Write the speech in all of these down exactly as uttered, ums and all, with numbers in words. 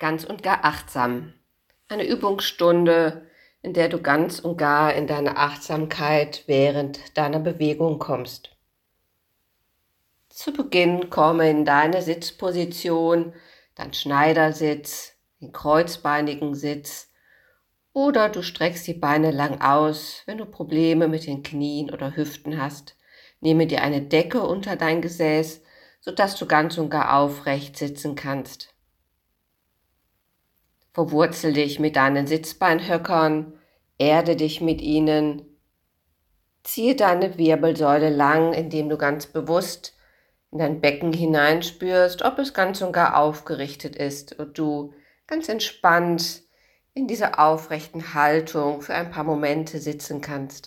ganz und gar achtsam. Eine Übungsstunde, in der du ganz und gar in deine Achtsamkeit während deiner Bewegung kommst. Zu Beginn komme in deine Sitzposition, dein Schneidersitz, den kreuzbeinigen Sitz, oder du streckst die Beine lang aus, wenn du Probleme mit den Knien oder Hüften hast. Nehme dir eine Decke unter dein Gesäß, sodass du ganz und gar aufrecht sitzen kannst. Verwurzel dich mit deinen Sitzbeinhöckern, erde dich mit ihnen. Ziehe deine Wirbelsäule lang, indem du ganz bewusst in dein Becken hineinspürst, ob es ganz und gar aufgerichtet ist und du ganz entspannt in dieser aufrechten Haltung für ein paar Momente sitzen kannst.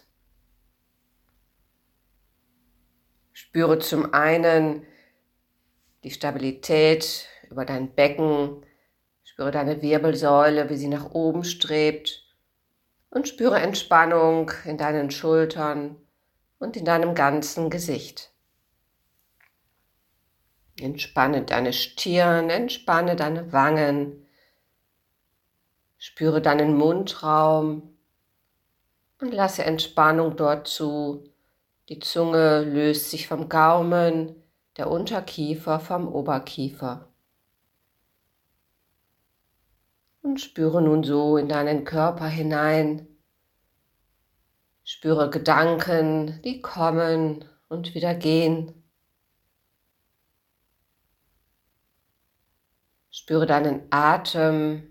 Spüre zum einen die Stabilität über dein Becken, spüre deine Wirbelsäule, wie sie nach oben strebt und spüre Entspannung in deinen Schultern und in deinem ganzen Gesicht. Entspanne deine Stirn, entspanne deine Wangen, spüre deinen Mundraum und lasse Entspannung dort zu. Die Zunge löst sich vom Gaumen, der Unterkiefer vom Oberkiefer. Und spüre nun so in deinen Körper hinein. Spüre Gedanken, die kommen und wieder gehen. Spüre deinen Atem.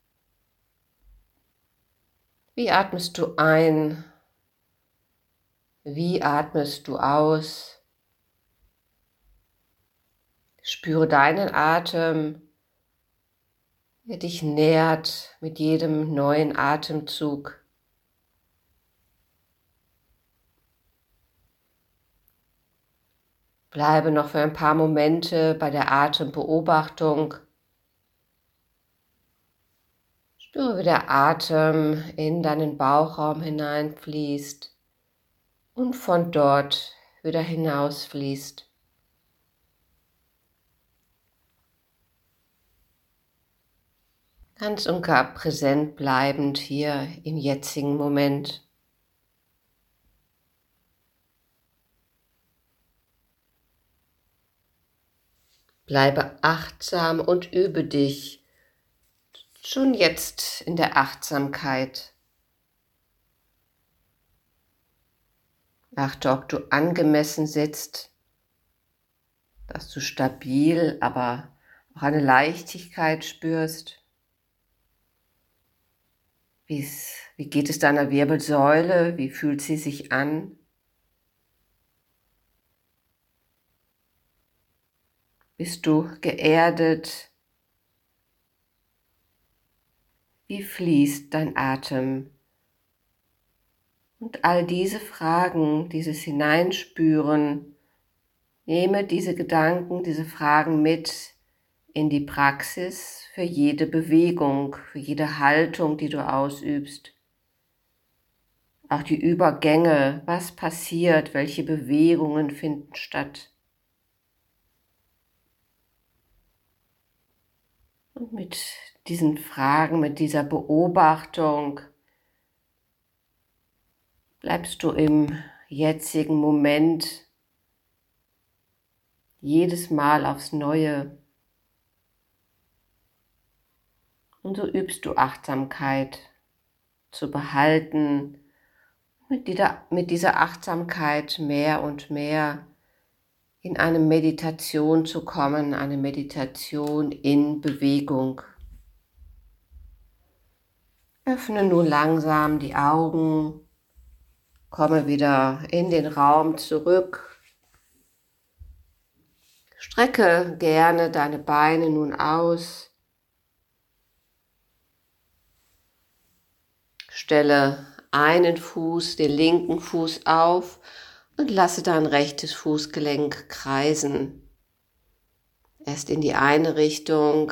Wie atmest du ein? Wie atmest du aus? Spüre deinen Atem, der dich nährt mit jedem neuen Atemzug. Bleibe noch für ein paar Momente bei der Atembeobachtung. Spüre, wie der Atem in deinen Bauchraum hineinfließt und von dort wieder hinausfließt. Ganz und gar präsent bleibend hier im jetzigen Moment. Bleibe achtsam und übe dich schon jetzt in der Achtsamkeit. Achte, ob du angemessen sitzt, dass du stabil, aber auch eine Leichtigkeit spürst. Wie's, wie geht es deiner Wirbelsäule? Wie fühlt sie sich an? Bist du geerdet? Wie fließt dein Atem? Und all diese Fragen, dieses Hineinspüren, nehme diese Gedanken, diese Fragen mit in die Praxis für jede Bewegung, für jede Haltung, die du ausübst. Auch die Übergänge, was passiert, welche Bewegungen finden statt. Und mit diesen Fragen, mit dieser Beobachtung bleibst du im jetzigen Moment jedes Mal aufs Neue. Und so übst du Achtsamkeit zu behalten, mit dieser, mit dieser Achtsamkeit mehr und mehr in eine Meditation zu kommen, eine Meditation in Bewegung. Öffne nun langsam die Augen, komme wieder in den Raum zurück. Strecke gerne deine Beine nun aus. Stelle einen Fuß, den linken Fuß auf und lasse dein rechtes Fußgelenk kreisen. Erst in die eine Richtung.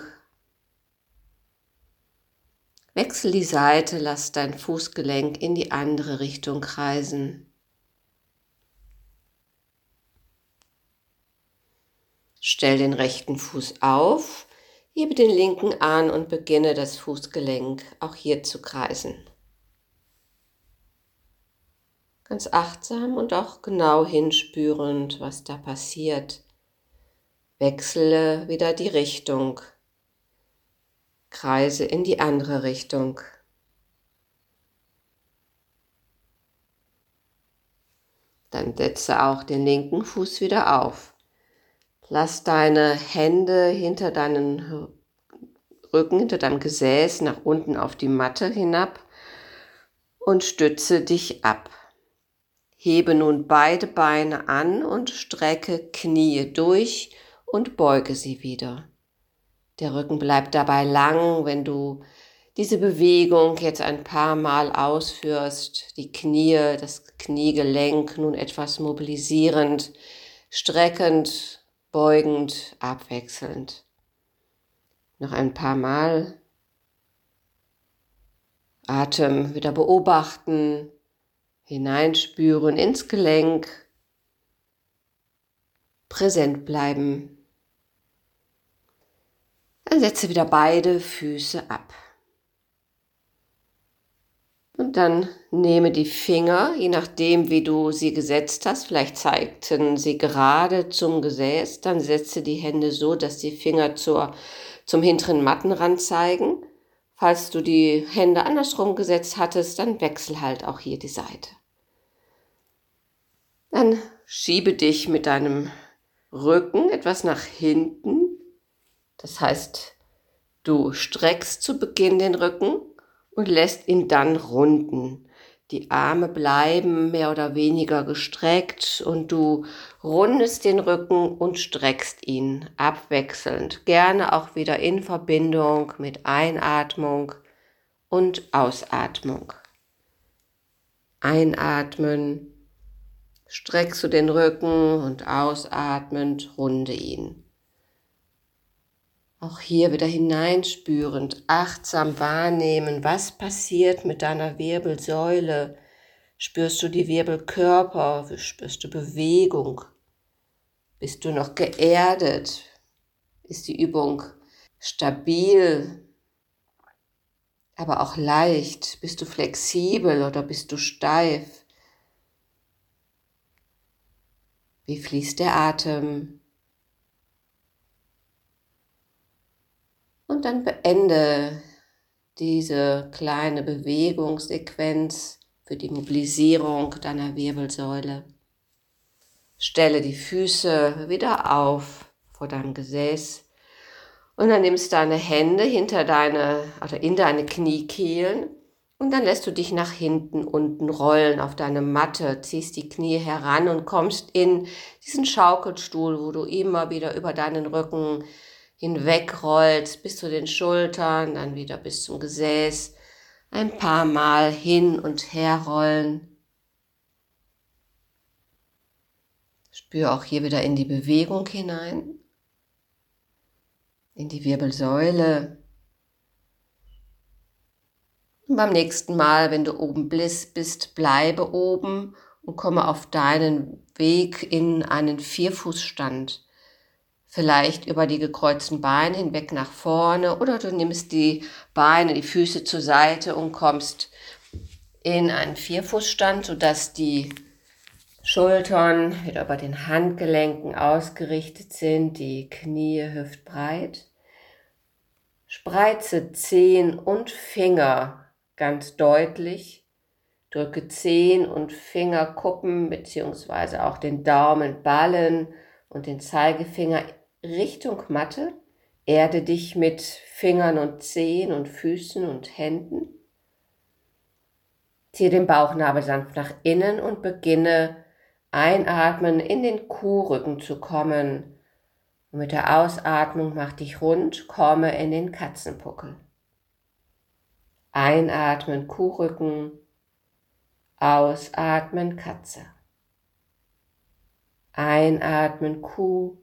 Wechsel die Seite, lass dein Fußgelenk in die andere Richtung kreisen. Stell den rechten Fuß auf, Hebe den linken an und beginne das Fußgelenk auch hier zu kreisen. Ganz achtsam und auch genau hinspürend, was da passiert. Wechsle wieder die Richtung. Kreise in die andere Richtung. Dann setze auch den linken Fuß wieder auf. Lass deine Hände hinter deinen Rücken, hinter deinem Gesäß nach unten auf die Matte hinab und stütze dich ab. Hebe nun beide Beine an und strecke Knie durch und beuge sie wieder. Der Rücken bleibt dabei lang, wenn du diese Bewegung jetzt ein paar Mal ausführst, die Knie, das Kniegelenk nun etwas mobilisierend, streckend, beugend, abwechselnd. Noch ein paar Mal. Atem wieder beobachten, hineinspüren ins Gelenk, präsent bleiben. Dann setze wieder beide Füße ab. Und dann nehme die Finger, je nachdem wie du sie gesetzt hast, vielleicht zeigten sie gerade zum Gesäß, dann setze die Hände so, dass die Finger zur, zum hinteren Mattenrand zeigen. Falls du die Hände andersrum gesetzt hattest, dann wechsel halt auch hier die Seite. Dann schiebe dich mit deinem Rücken etwas nach hinten. Das heißt, du streckst zu Beginn den Rücken und lässt ihn dann runden. Die Arme bleiben mehr oder weniger gestreckt und du rundest den Rücken und streckst ihn abwechselnd. Gerne auch wieder in Verbindung mit Einatmung und Ausatmung. Einatmen, streckst du den Rücken und ausatmend runde ihn. Auch hier wieder hineinspürend, achtsam wahrnehmen, was passiert mit deiner Wirbelsäule. Spürst du die Wirbelkörper? Spürst du Bewegung? Bist du noch geerdet? Ist die Übung stabil, aber auch leicht? Bist du flexibel oder bist du steif? Wie fließt der Atem? Und dann beende diese kleine Bewegungssequenz für die Mobilisierung deiner Wirbelsäule. Stelle die Füße wieder auf vor deinem Gesäß und dann nimmst du deine Hände hinter deine oder in deine Kniekehlen und dann lässt du dich nach hinten unten rollen auf deine Matte, ziehst die Knie heran und kommst in diesen Schaukelstuhl, wo du immer wieder über deinen Rücken hinwegrollst bis zu den Schultern, dann wieder bis zum Gesäß, ein paar Mal hin und her rollen. Spür auch hier wieder in die Bewegung hinein, in die Wirbelsäule. Und beim nächsten Mal, wenn du oben bist, bleibe oben und komme auf deinen Weg in einen Vierfußstand. Vielleicht über die gekreuzten Beine hinweg nach vorne oder du nimmst die Beine, die Füße zur Seite und kommst in einen Vierfußstand, sodass die Schultern wieder über den Handgelenken ausgerichtet sind, die Knie hüftbreit. Spreize Zehen und Finger ganz deutlich. Drücke Zehen und Fingerkuppen bzw. auch den Daumenballen und den Zeigefinger Richtung Matte. Erde dich mit Fingern und Zehen und Füßen und Händen. Ziehe den Bauchnabel sanft nach innen und beginne einatmen in den Kuhrücken zu kommen. Und mit der Ausatmung mach dich rund, komme in den Katzenbuckel. Einatmen Kuhrücken, ausatmen Katze. Einatmen Kuh,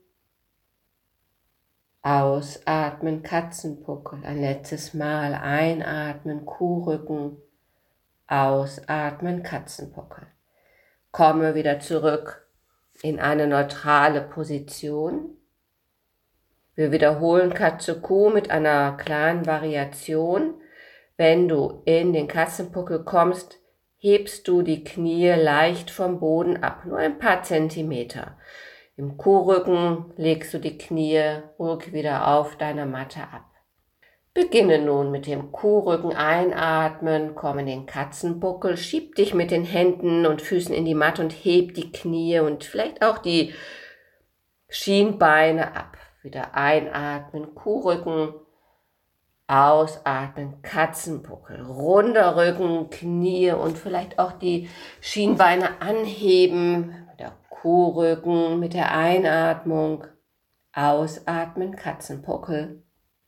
ausatmen Katzenbuckel. Ein letztes Mal einatmen Kuhrücken, ausatmen Katzenbuckel. Komme wieder zurück in eine neutrale Position. Wir wiederholen Katze-Kuh mit einer kleinen Variation. Wenn du in den Katzenbuckel kommst, hebst du die Knie leicht vom Boden ab, nur ein paar Zentimeter. Im Kuhrücken legst du die Knie ruhig wieder auf deiner Matte ab. Beginne nun mit dem Kuhrücken einatmen, komm in den Katzenbuckel, schieb dich mit den Händen und Füßen in die Matte und heb die Knie und vielleicht auch die Schienbeine ab. Wieder einatmen, Kuhrücken, ausatmen, Katzenbuckel, runder Rücken, Knie und vielleicht auch die Schienbeine anheben. Wieder Kuhrücken mit der Einatmung, ausatmen, Katzenbuckel.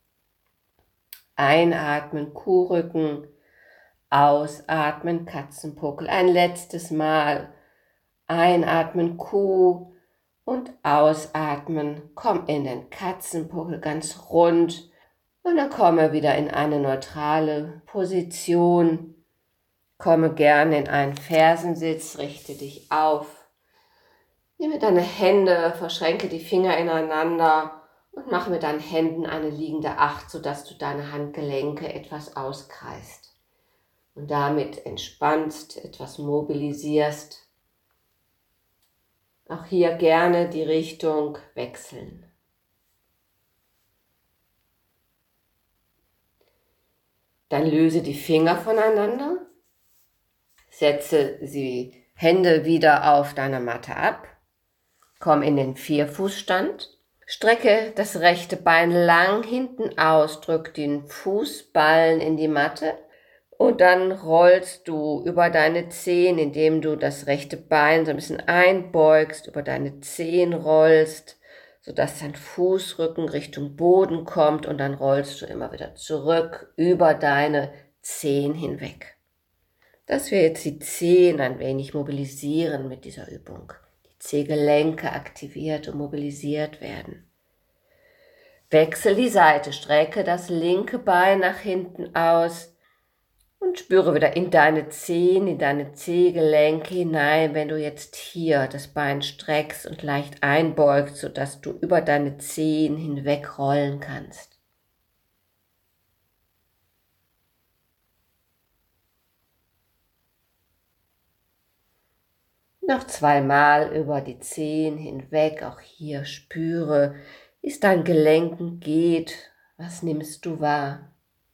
Einatmen, Kuhrücken, ausatmen, Katzenbuckel. Ein letztes Mal. Einatmen, Kuh und ausatmen. Komm in den Katzenbuckel ganz rund und dann komme wieder in eine neutrale Position. Komme gerne in einen Fersensitz, richte dich auf. Nehme deine Hände, verschränke die Finger ineinander und mache mit deinen Händen eine liegende Acht, sodass du deine Handgelenke etwas auskreist und damit entspannst, etwas mobilisierst. Auch hier gerne die Richtung wechseln. Dann löse die Finger voneinander, setze die Hände wieder auf deiner Matte ab, komm in den Vierfußstand. Strecke das rechte Bein lang hinten aus, drück den Fußballen in die Matte und dann rollst du über deine Zehen, indem du das rechte Bein so ein bisschen einbeugst, über deine Zehen rollst, sodass dein Fußrücken Richtung Boden kommt und dann rollst du immer wieder zurück über deine Zehen hinweg. Dass wir jetzt die Zehen ein wenig mobilisieren mit dieser Übung. Zehgelenke aktiviert und mobilisiert werden. Wechsel die Seite, strecke das linke Bein nach hinten aus und spüre wieder in deine Zehen, in deine Zehgelenke hinein, wenn du jetzt hier das Bein streckst und leicht einbeugst, sodass du über deine Zehen hinweg rollen kannst. Noch zweimal über die Zehen hinweg, auch hier spüre, wie es deinen Gelenken geht, was nimmst du wahr.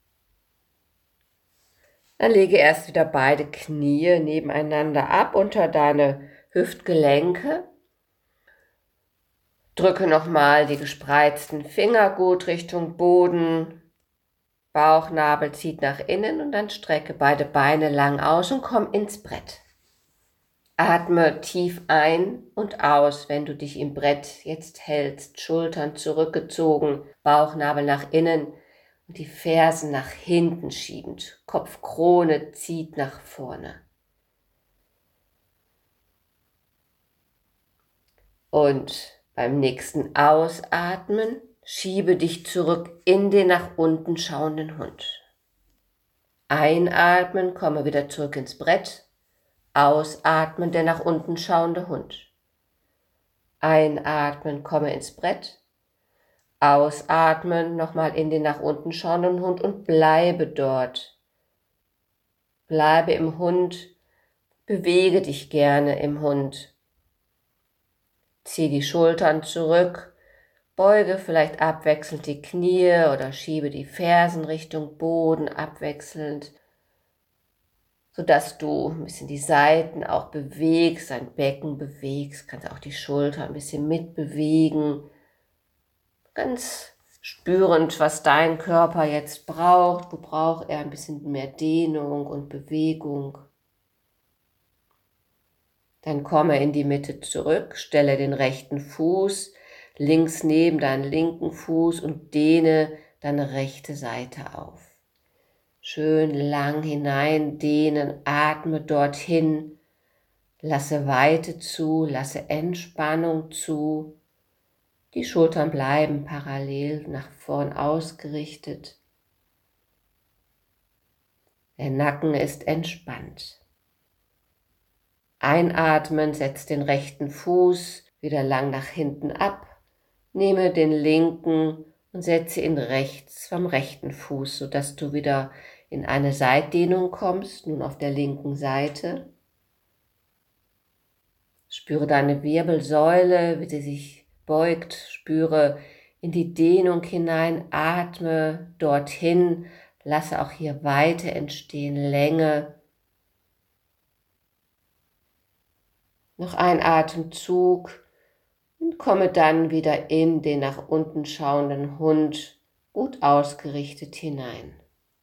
Dann lege erst wieder beide Knie nebeneinander ab unter deine Hüftgelenke. Drücke nochmal die gespreizten Finger gut Richtung Boden, Bauchnabel zieht nach innen und dann strecke beide Beine lang aus und komm ins Brett. Atme tief ein und aus, wenn du dich im Brett jetzt hältst, Schultern zurückgezogen, Bauchnabel nach innen und die Fersen nach hinten schiebend, Kopfkrone zieht nach vorne. Und beim nächsten Ausatmen schiebe dich zurück in den nach unten schauenden Hund. Einatmen, komme wieder zurück ins Brett. Ausatmen, der nach unten schauende Hund. Einatmen, komme ins Brett. Ausatmen, nochmal in den nach unten schauenden Hund und bleibe dort. Bleibe im Hund, bewege dich gerne im Hund. Zieh die Schultern zurück, beuge vielleicht abwechselnd die Knie oder schiebe die Fersen Richtung Boden abwechselnd, sodass du ein bisschen die Seiten auch bewegst, dein Becken bewegst, kannst auch die Schulter ein bisschen mitbewegen, ganz spürend, was dein Körper jetzt braucht. Du brauchst eher ein bisschen mehr Dehnung und Bewegung. Dann komme in die Mitte zurück, stelle den rechten Fuß links neben deinen linken Fuß und dehne deine rechte Seite auf. Schön lang hinein dehnen, atme dorthin, lasse Weite zu, lasse Entspannung zu. Die Schultern bleiben parallel nach vorn ausgerichtet. Der Nacken ist entspannt. Einatmen, setz den rechten Fuß wieder lang nach hinten ab. Nehme den linken und setze ihn rechts vom rechten Fuß, sodass du wieder in eine Seitdehnung kommst, nun auf der linken Seite. Spüre deine Wirbelsäule, wie sie sich beugt, spüre in die Dehnung hinein, atme dorthin, lasse auch hier Weite entstehen, Länge. Noch ein Atemzug und komme dann wieder in den nach unten schauenden Hund gut ausgerichtet hinein.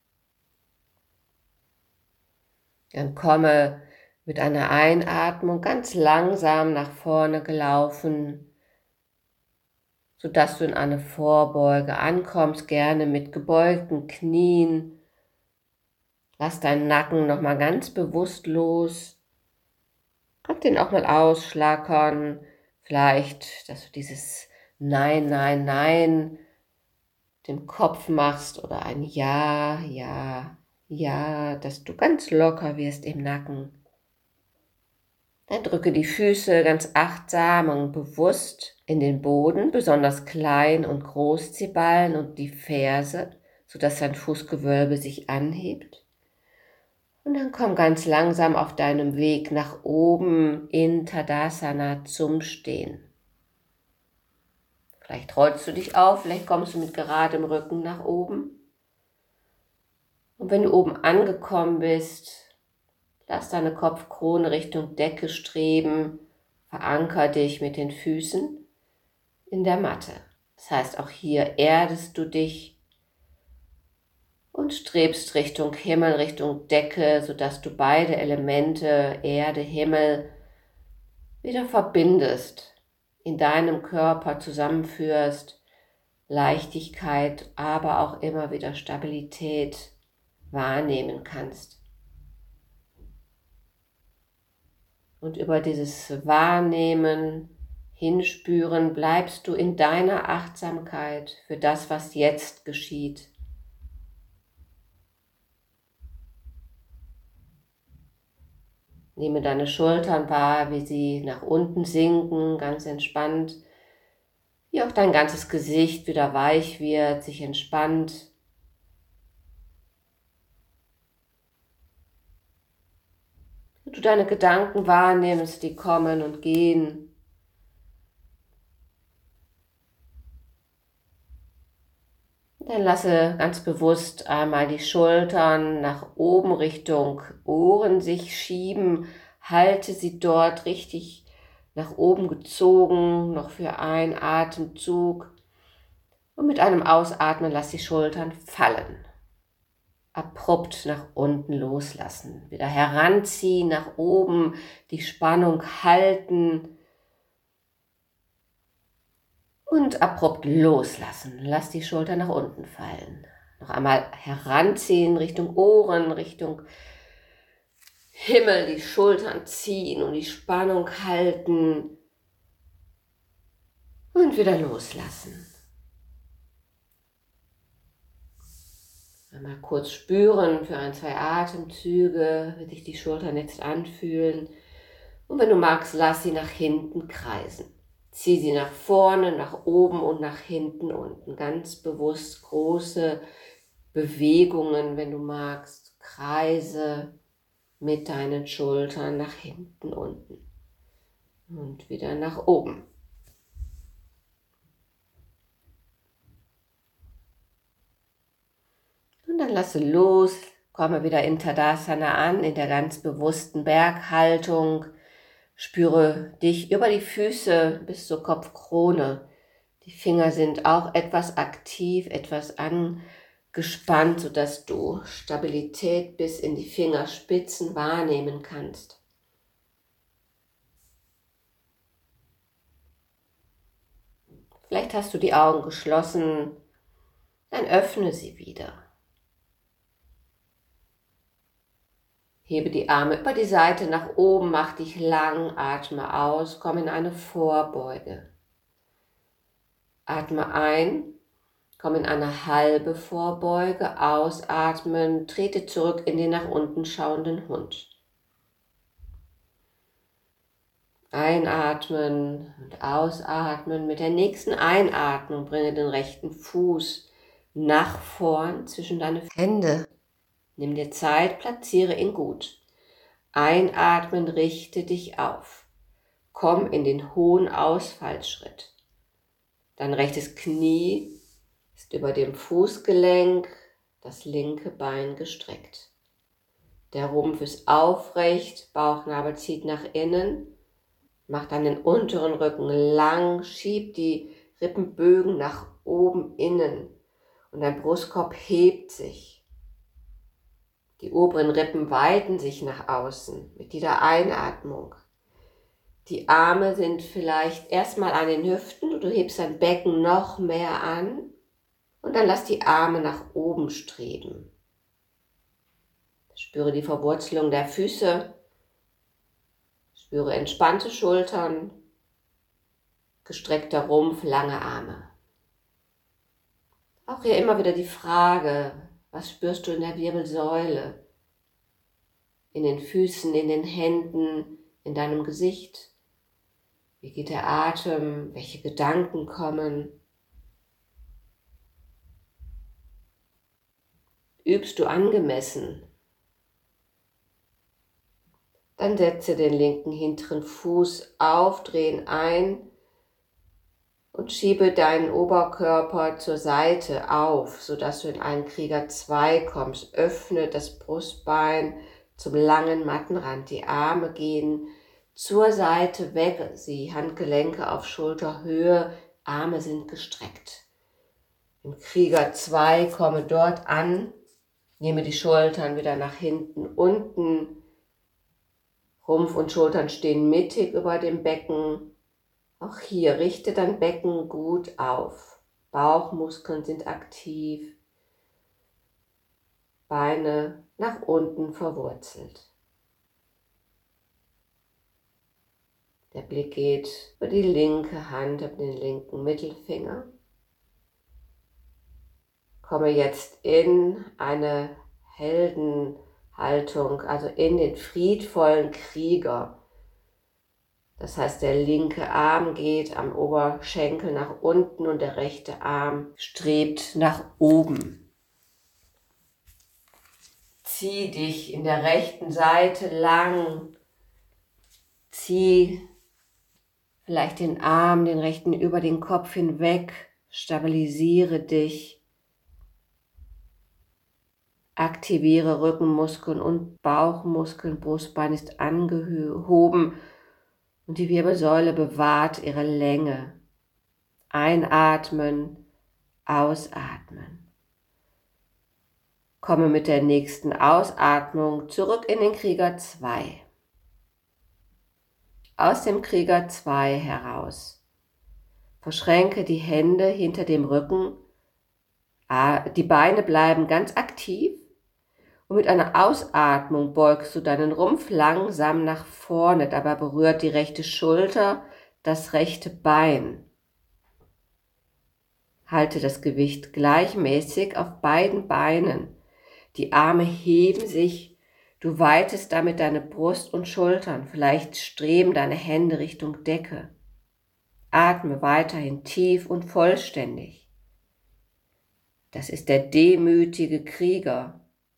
Dann komme mit einer Einatmung ganz langsam nach vorne gelaufen, sodass du in eine Vorbeuge ankommst, gerne mit gebeugten Knien. Lass deinen Nacken nochmal ganz bewusst los. Kannst den auch mal ausschlackern. Vielleicht, dass du dieses Nein, Nein, Nein dem Kopf machst oder ein Ja, Ja, Ja, dass du ganz locker wirst im Nacken. Dann drücke die Füße ganz achtsam und bewusst in den Boden, besonders Klein- und Großzehballen und die Ferse, sodass dein Fußgewölbe sich anhebt. Und dann komm ganz langsam auf deinem Weg nach oben in Tadasana zum Stehen. Vielleicht rollst du dich auf, vielleicht kommst du mit geradem Rücken nach oben. Und wenn du oben angekommen bist, lass deine Kopfkrone Richtung Decke streben, veranker dich mit den Füßen in der Matte. Das heißt, auch hier erdest du dich und strebst Richtung Himmel, Richtung Decke, sodass du beide Elemente, Erde, Himmel, wieder verbindest, in deinem Körper zusammenführst, Leichtigkeit, aber auch immer wieder Stabilität wahrnehmen kannst. Und über dieses Wahrnehmen, Hinspüren, bleibst du in deiner Achtsamkeit für das, was jetzt geschieht. Nehme deine Schultern wahr, wie sie nach unten sinken, ganz entspannt. Wie auch dein ganzes Gesicht wieder weich wird, sich entspannt. Und du deine Gedanken wahrnimmst, die kommen und gehen. Dann lasse ganz bewusst einmal die Schultern nach oben Richtung Ohren sich schieben. Halte sie dort richtig nach oben gezogen, noch für einen Atemzug. Und mit einem Ausatmen lass die Schultern fallen. Abrupt nach unten loslassen. Wieder heranziehen, nach oben, die Spannung halten. Und abrupt loslassen. Lass die Schultern nach unten fallen. Noch einmal heranziehen Richtung Ohren, Richtung Himmel, die Schultern ziehen und die Spannung halten. Und wieder loslassen. Einmal kurz spüren für ein, zwei Atemzüge, wie sich die Schultern jetzt anfühlen. Und wenn du magst, lass sie nach hinten kreisen. Zieh sie nach vorne, nach oben und nach hinten unten. Ganz bewusst große Bewegungen, wenn du magst. Kreise mit deinen Schultern nach hinten unten. Und wieder nach oben. Und dann lasse los. Komme wieder in Tadasana an, in der ganz bewussten Berghaltung. Spüre dich über die Füße bis zur Kopfkrone. Die Finger sind auch etwas aktiv, etwas angespannt, sodass du Stabilität bis in die Fingerspitzen wahrnehmen kannst. Vielleicht hast du die Augen geschlossen, dann öffne sie wieder. Hebe die Arme über die Seite nach oben, mach dich lang, atme aus, komm in eine Vorbeuge. Atme ein, komm in eine halbe Vorbeuge, ausatmen, trete zurück in den nach unten schauenden Hund. Einatmen und ausatmen. Mit der nächsten Einatmung bringe den rechten Fuß nach vorn zwischen deine Hände. Nimm dir Zeit, platziere ihn gut. Einatmen, richte dich auf. Komm in den hohen Ausfallschritt. Dein rechtes Knie ist über dem Fußgelenk, das linke Bein gestreckt. Der Rumpf ist aufrecht, Bauchnabel zieht nach innen. Mach dann den unteren Rücken lang, schieb die Rippenbögen nach oben innen und dein Brustkorb hebt sich. Die oberen Rippen weiten sich nach außen mit jeder Einatmung. Die Arme sind vielleicht erstmal an den Hüften und du hebst dein Becken noch mehr an und dann lass die Arme nach oben streben. Spüre die Verwurzelung der Füße. Spüre entspannte Schultern, gestreckter Rumpf, lange Arme. Auch hier immer wieder die Frage, was spürst du in der Wirbelsäule, in den Füßen, in den Händen, in deinem Gesicht? Wie geht der Atem? Welche Gedanken kommen? Übst du angemessen? Dann setze den linken hinteren Fuß auf, dreh ihn ein und schiebe deinen Oberkörper zur Seite auf, sodass du in einen Krieger zwei kommst. Öffne das Brustbein zum langen Mattenrand. Die Arme gehen zur Seite weg, die Handgelenke auf Schulterhöhe, Arme sind gestreckt. Im Krieger zwei komme dort an, nehme die Schultern wieder nach hinten unten. Rumpf und Schultern stehen mittig über dem Becken. Auch hier richte dein Becken gut auf. Bauchmuskeln sind aktiv. Beine nach unten verwurzelt. Der Blick geht über die linke Hand, über den linken Mittelfinger. Komme jetzt in eine Heldenhaltung, also in den friedvollen Krieger. Das heißt, der linke Arm geht am Oberschenkel nach unten und der rechte Arm strebt nach oben. Zieh dich in der rechten Seite lang. Zieh vielleicht den Arm, den rechten über den Kopf hinweg. Stabilisiere dich. Aktiviere Rückenmuskeln und Bauchmuskeln. Brustbein ist angehoben. Und die Wirbelsäule bewahrt ihre Länge. Einatmen, ausatmen. Komme mit der nächsten Ausatmung zurück in den Krieger zwei. Aus dem Krieger zwei heraus. Verschränke die Hände hinter dem Rücken. Die Beine bleiben ganz aktiv. Und mit einer Ausatmung beugst du deinen Rumpf langsam nach vorne, dabei berührt die rechte Schulter das rechte Bein. Halte das Gewicht gleichmäßig auf beiden Beinen. Die Arme heben sich, du weitest damit deine Brust und Schultern, vielleicht streben deine Hände Richtung Decke. Atme weiterhin tief und vollständig. Das ist der demütige Krieger.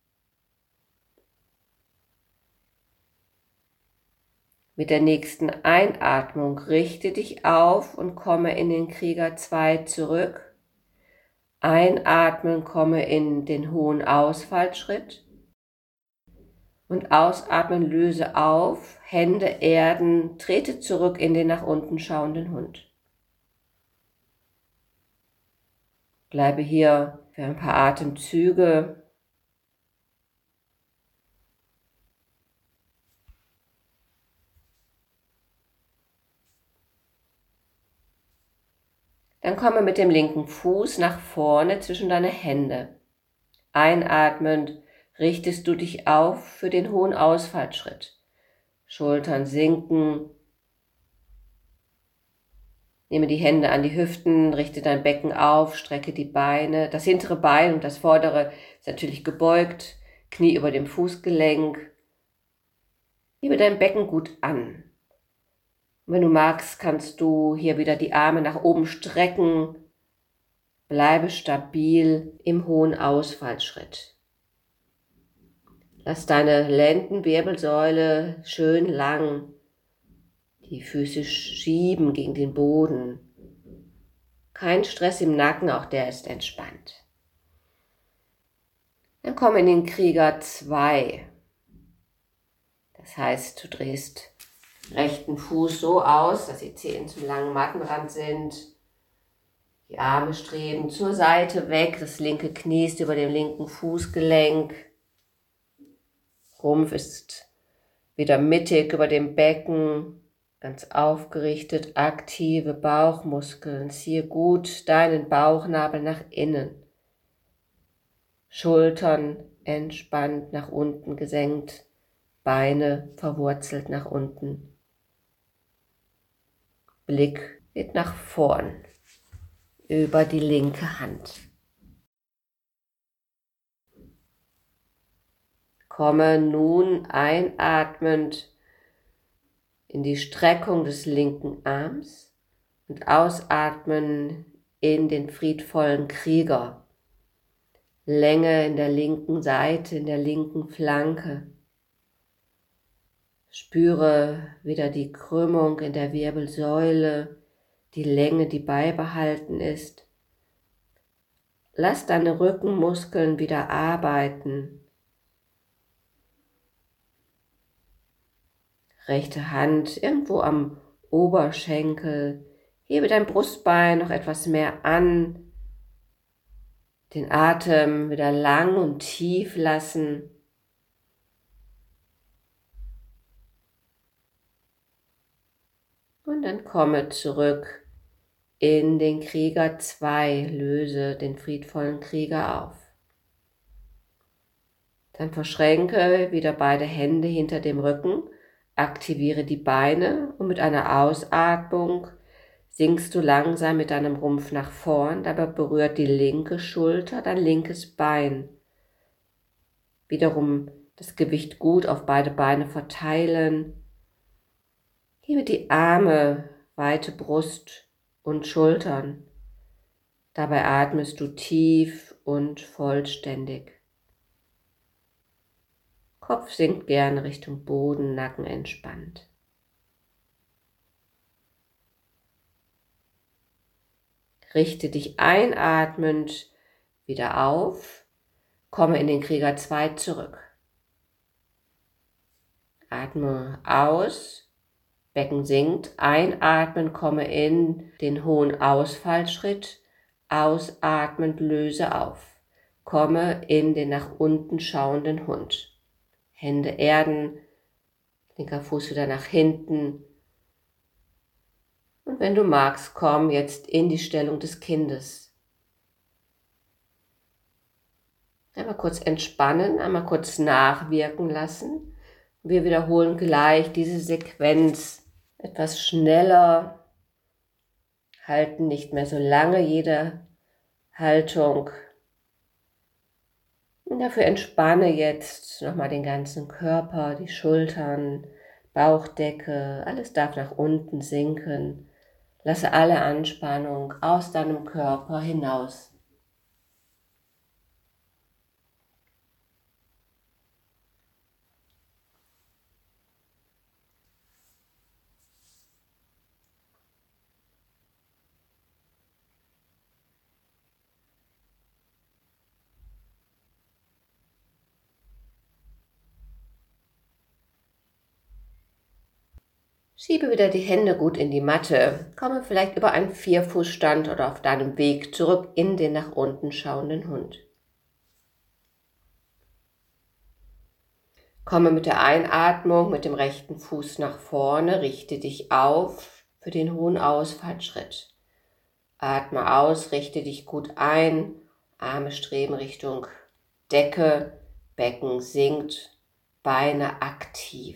Mit der nächsten Einatmung richte dich auf und komme in den Krieger zwei zurück. Einatmen, komme in den hohen Ausfallschritt. Und ausatmen, löse auf, Hände erden, trete zurück in den nach unten schauenden Hund. Bleibe hier für ein paar Atemzüge. Dann komme mit dem linken Fuß nach vorne zwischen deine Hände. Einatmend richtest du dich auf für den hohen Ausfallschritt. Schultern sinken. Nehme die Hände an die Hüften, richte dein Becken auf, strecke die Beine. Das hintere Bein und das vordere ist natürlich gebeugt, Knie über dem Fußgelenk. Hebe dein Becken gut an. Und wenn du magst, kannst du hier wieder die Arme nach oben strecken. Bleibe stabil im hohen Ausfallschritt. Lass deine Lendenwirbelsäule schön lang, die Füße schieben gegen den Boden. Kein Stress im Nacken, auch der ist entspannt. Dann komm in den Krieger zwei. Das heißt, du drehst den rechten Fuß so aus, dass die Zehen zum langen Mattenrand sind. Die Arme streben zur Seite weg, das linke Knie ist über dem linken Fußgelenk. Rumpf ist wieder mittig über dem Becken, ganz aufgerichtet, aktive Bauchmuskeln. Ziehe gut deinen Bauchnabel nach innen. Schultern entspannt nach unten gesenkt, Beine verwurzelt nach unten. Blick geht nach vorn über die linke Hand. Komme nun einatmend in die Streckung des linken Arms und ausatmen in den friedvollen Krieger. Länge in der linken Seite, in der linken Flanke. Spüre wieder die Krümmung in der Wirbelsäule, die Länge, die beibehalten ist. Lass deine Rückenmuskeln wieder arbeiten. Rechte Hand irgendwo am Oberschenkel. Hebe dein Brustbein noch etwas mehr an. Den Atem wieder lang und tief lassen. Und dann komme zurück in den Krieger zwei. Löse den friedvollen Krieger auf. Dann verschränke wieder beide Hände hinter dem Rücken. Aktiviere die Beine und mit einer Ausatmung sinkst du langsam mit deinem Rumpf nach vorn. Dabei berührt die linke Schulter dein linkes Bein. Wiederum das Gewicht gut auf beide Beine verteilen. Hebe die Arme, weite Brust und Schultern. Dabei atmest du tief und vollständig. Kopf sinkt gerne Richtung Boden, Nacken entspannt. Richte dich einatmend wieder auf, komme in den Krieger zwei zurück. Atme aus, Becken sinkt, einatmen, komme in den hohen Ausfallschritt, ausatmend löse auf, komme in den nach unten schauenden Hund. Hände erden, linker Fuß wieder nach hinten. Und wenn du magst, komm jetzt in die Stellung des Kindes. Einmal kurz entspannen, einmal kurz nachwirken lassen. Wir wiederholen gleich diese Sequenz etwas schneller, halten nicht mehr so lange jede Haltung. Und dafür entspanne jetzt nochmal den ganzen Körper, die Schultern, Bauchdecke, alles darf nach unten sinken. Lasse alle Anspannung aus deinem Körper hinaus. Schiebe wieder die Hände gut in die Matte. Komme vielleicht über einen Vierfußstand oder auf deinem Weg zurück in den nach unten schauenden Hund. Komme mit der Einatmung mit dem rechten Fuß nach vorne, richte dich auf für den hohen Ausfallschritt. Atme aus, richte dich gut ein, Arme streben Richtung Decke, Becken sinkt, Beine aktiv.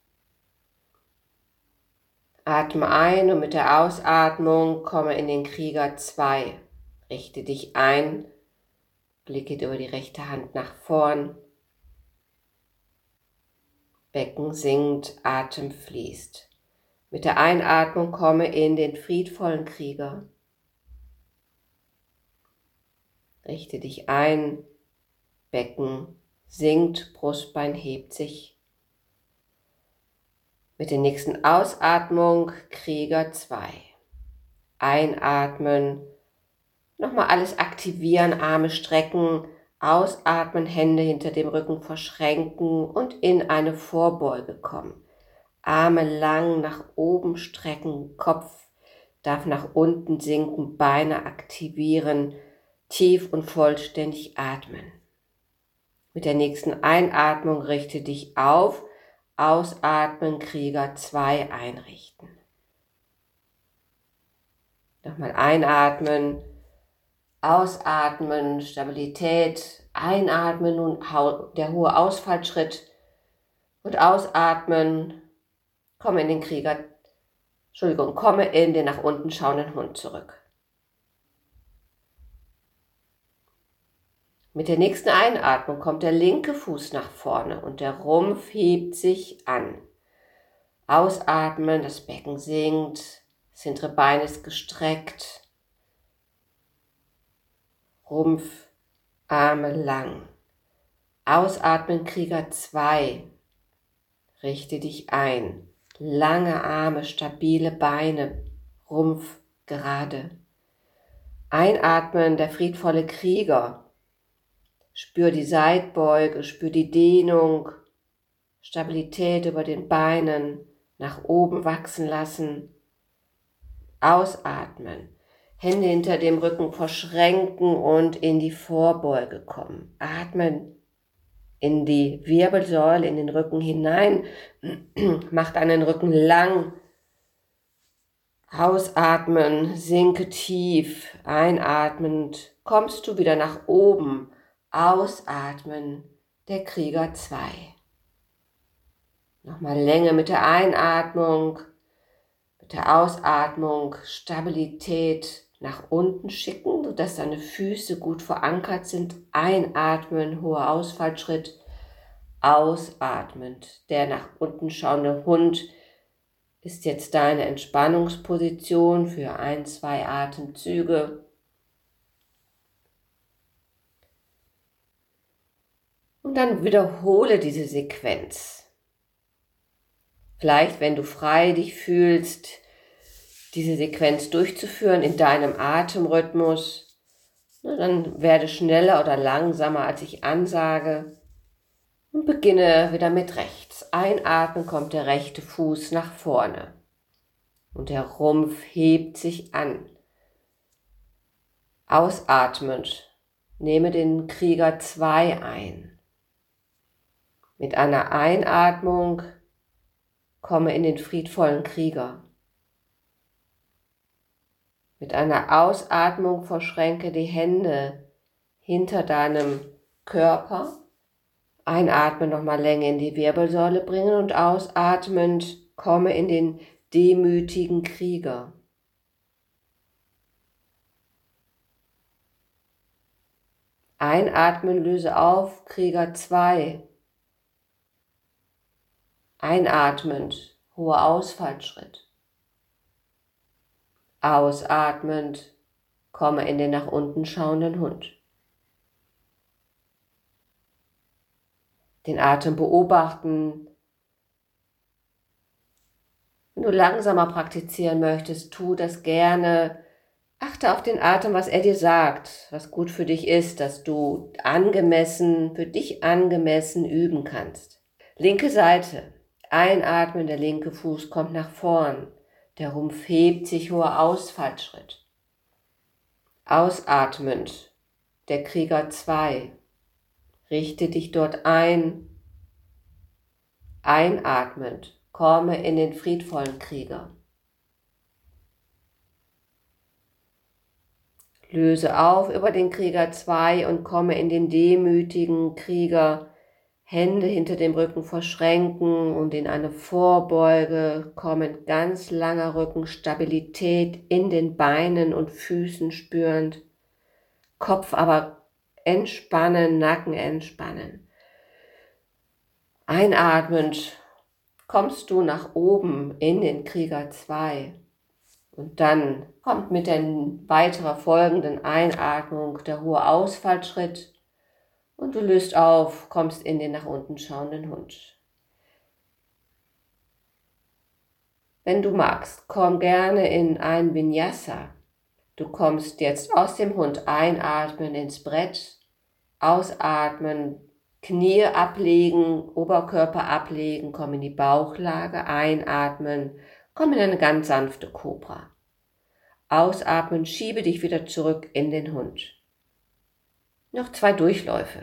Atme ein und mit der Ausatmung komme in den Krieger zwei. Richte dich ein, Blick geht über die rechte Hand nach vorn. Becken sinkt, Atem fließt. Mit der Einatmung komme in den friedvollen Krieger. Richte dich ein, Becken sinkt, Brustbein hebt sich. Mit der nächsten Ausatmung Krieger zwei. Einatmen, nochmal alles aktivieren, Arme strecken, ausatmen, Hände hinter dem Rücken verschränken und in eine Vorbeuge kommen. Arme lang nach oben strecken, Kopf darf nach unten sinken, Beine aktivieren, tief und vollständig atmen. Mit der nächsten Einatmung richte dich auf, ausatmen, Krieger zwei einrichten. Nochmal einatmen, ausatmen, Stabilität, einatmen, nun der hohe Ausfallschritt und ausatmen, komme in den Krieger, Entschuldigung, komme in den nach unten schauenden Hund zurück. Mit der nächsten Einatmung kommt der linke Fuß nach vorne und der Rumpf hebt sich an. Ausatmen, das Becken sinkt, das hintere Bein ist gestreckt, Rumpf, Arme lang. Ausatmen, Krieger zwei. Richte dich ein. Lange Arme, stabile Beine, Rumpf gerade. Einatmen, der friedvolle Krieger. Spür die Seitbeuge, spür die Dehnung, Stabilität über den Beinen, nach oben wachsen lassen. Ausatmen, Hände hinter dem Rücken verschränken und in die Vorbeuge kommen. Atmen in die Wirbelsäule, in den Rücken hinein, macht einen Rücken lang. Ausatmen, sinke tief, einatmend, kommst du wieder nach oben. Ausatmen, der Krieger zwei. Nochmal Länge mit der Einatmung, mit der Ausatmung, Stabilität nach unten schicken, sodass deine Füße gut verankert sind. Einatmen, hoher Ausfallschritt, ausatmend. Der nach unten schauende Hund ist jetzt deine Entspannungsposition für ein, zwei Atemzüge. Und dann wiederhole diese Sequenz. Vielleicht, wenn du frei dich fühlst, diese Sequenz durchzuführen in deinem Atemrhythmus, dann werde schneller oder langsamer, als ich ansage, und beginne wieder mit rechts. Einatmen, kommt der rechte Fuß nach vorne und der Rumpf hebt sich an. Ausatmend, nehme den Krieger zwei ein. Mit einer Einatmung komme in den friedvollen Krieger. Mit einer Ausatmung verschränke die Hände hinter deinem Körper. Einatmen, nochmal Länge in die Wirbelsäule bringen und ausatmend komme in den demütigen Krieger. Einatmen, löse auf, Krieger zwei. Einatmend, hoher Ausfallschritt. Ausatmend, komme in den nach unten schauenden Hund. Den Atem beobachten. Wenn du langsamer praktizieren möchtest, tu das gerne. Achte auf den Atem, was er dir sagt, was gut für dich ist, dass du angemessen, für dich angemessen üben kannst. Linke Seite. Einatmen, der linke Fuß kommt nach vorn. Der Rumpf hebt sich, hoher Ausfallschritt. Ausatmend, der Krieger zwei. Richte dich dort ein. Einatmend, komme in den friedvollen Krieger. Löse auf über den Krieger zwei und komme in den demütigen Krieger. Hände hinter dem Rücken verschränken und in eine Vorbeuge kommen, ganz langer Rücken, Stabilität in den Beinen und Füßen spürend, Kopf aber entspannen, Nacken entspannen. Einatmend, kommst du nach oben in den Krieger zwei. Und dann kommt mit der weiterer folgenden Einatmung der hohe Ausfallschritt und du löst auf, kommst in den nach unten schauenden Hund. Wenn du magst, komm gerne in ein Vinyasa. Du kommst jetzt aus dem Hund einatmen ins Brett, ausatmen, Knie ablegen, Oberkörper ablegen, komm in die Bauchlage, einatmen, komm in eine ganz sanfte Kobra. Ausatmen, schiebe dich wieder zurück in den Hund. Noch zwei Durchläufe.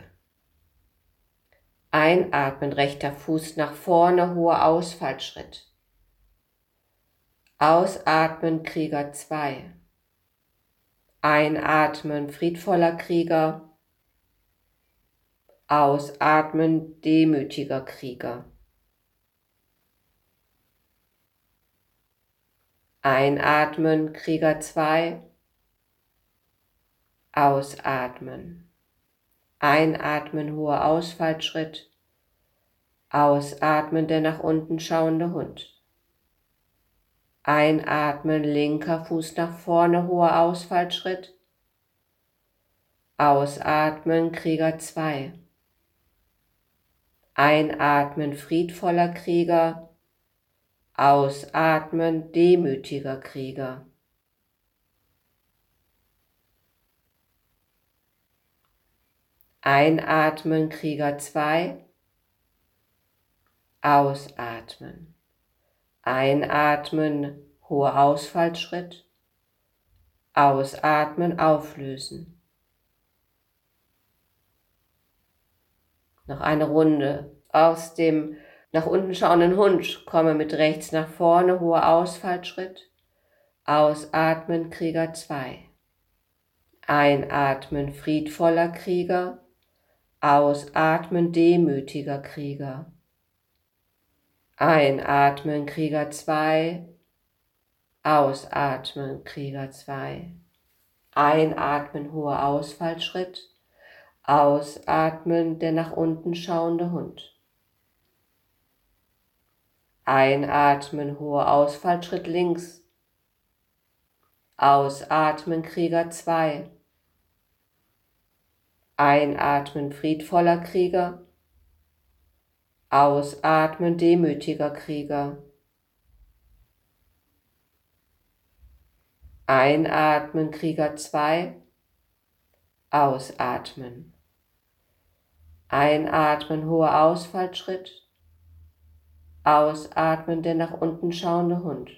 Einatmen, rechter Fuß nach vorne, hoher Ausfallschritt. Ausatmen, Krieger zwei. Einatmen, friedvoller Krieger. Ausatmen, demütiger Krieger. Einatmen, Krieger zwei. Ausatmen. Einatmen, hoher Ausfallschritt. Ausatmen, der nach unten schauende Hund. Einatmen, linker Fuß nach vorne, hoher Ausfallschritt. Ausatmen, Krieger zwei. Einatmen, friedvoller Krieger. Ausatmen, demütiger Krieger. Einatmen, Krieger zwei. Ausatmen. Einatmen, hoher Ausfallschritt. Ausatmen, auflösen. Noch eine Runde. Aus dem nach unten schauenden Hund komme mit rechts nach vorne, hoher Ausfallschritt. Ausatmen, Krieger zwei. Einatmen, friedvoller Krieger. Ausatmen, demütiger Krieger. Einatmen, Krieger zwei. Ausatmen, Krieger zwei. Einatmen, hoher Ausfallschritt. Ausatmen, der nach unten schauende Hund. Einatmen, hoher Ausfallschritt links. Ausatmen, Krieger zwei. Einatmen, friedvoller Krieger. Ausatmen, demütiger Krieger. Einatmen, Krieger zwei. Ausatmen. Einatmen, hoher Ausfallschritt. Ausatmen, der nach unten schauende Hund.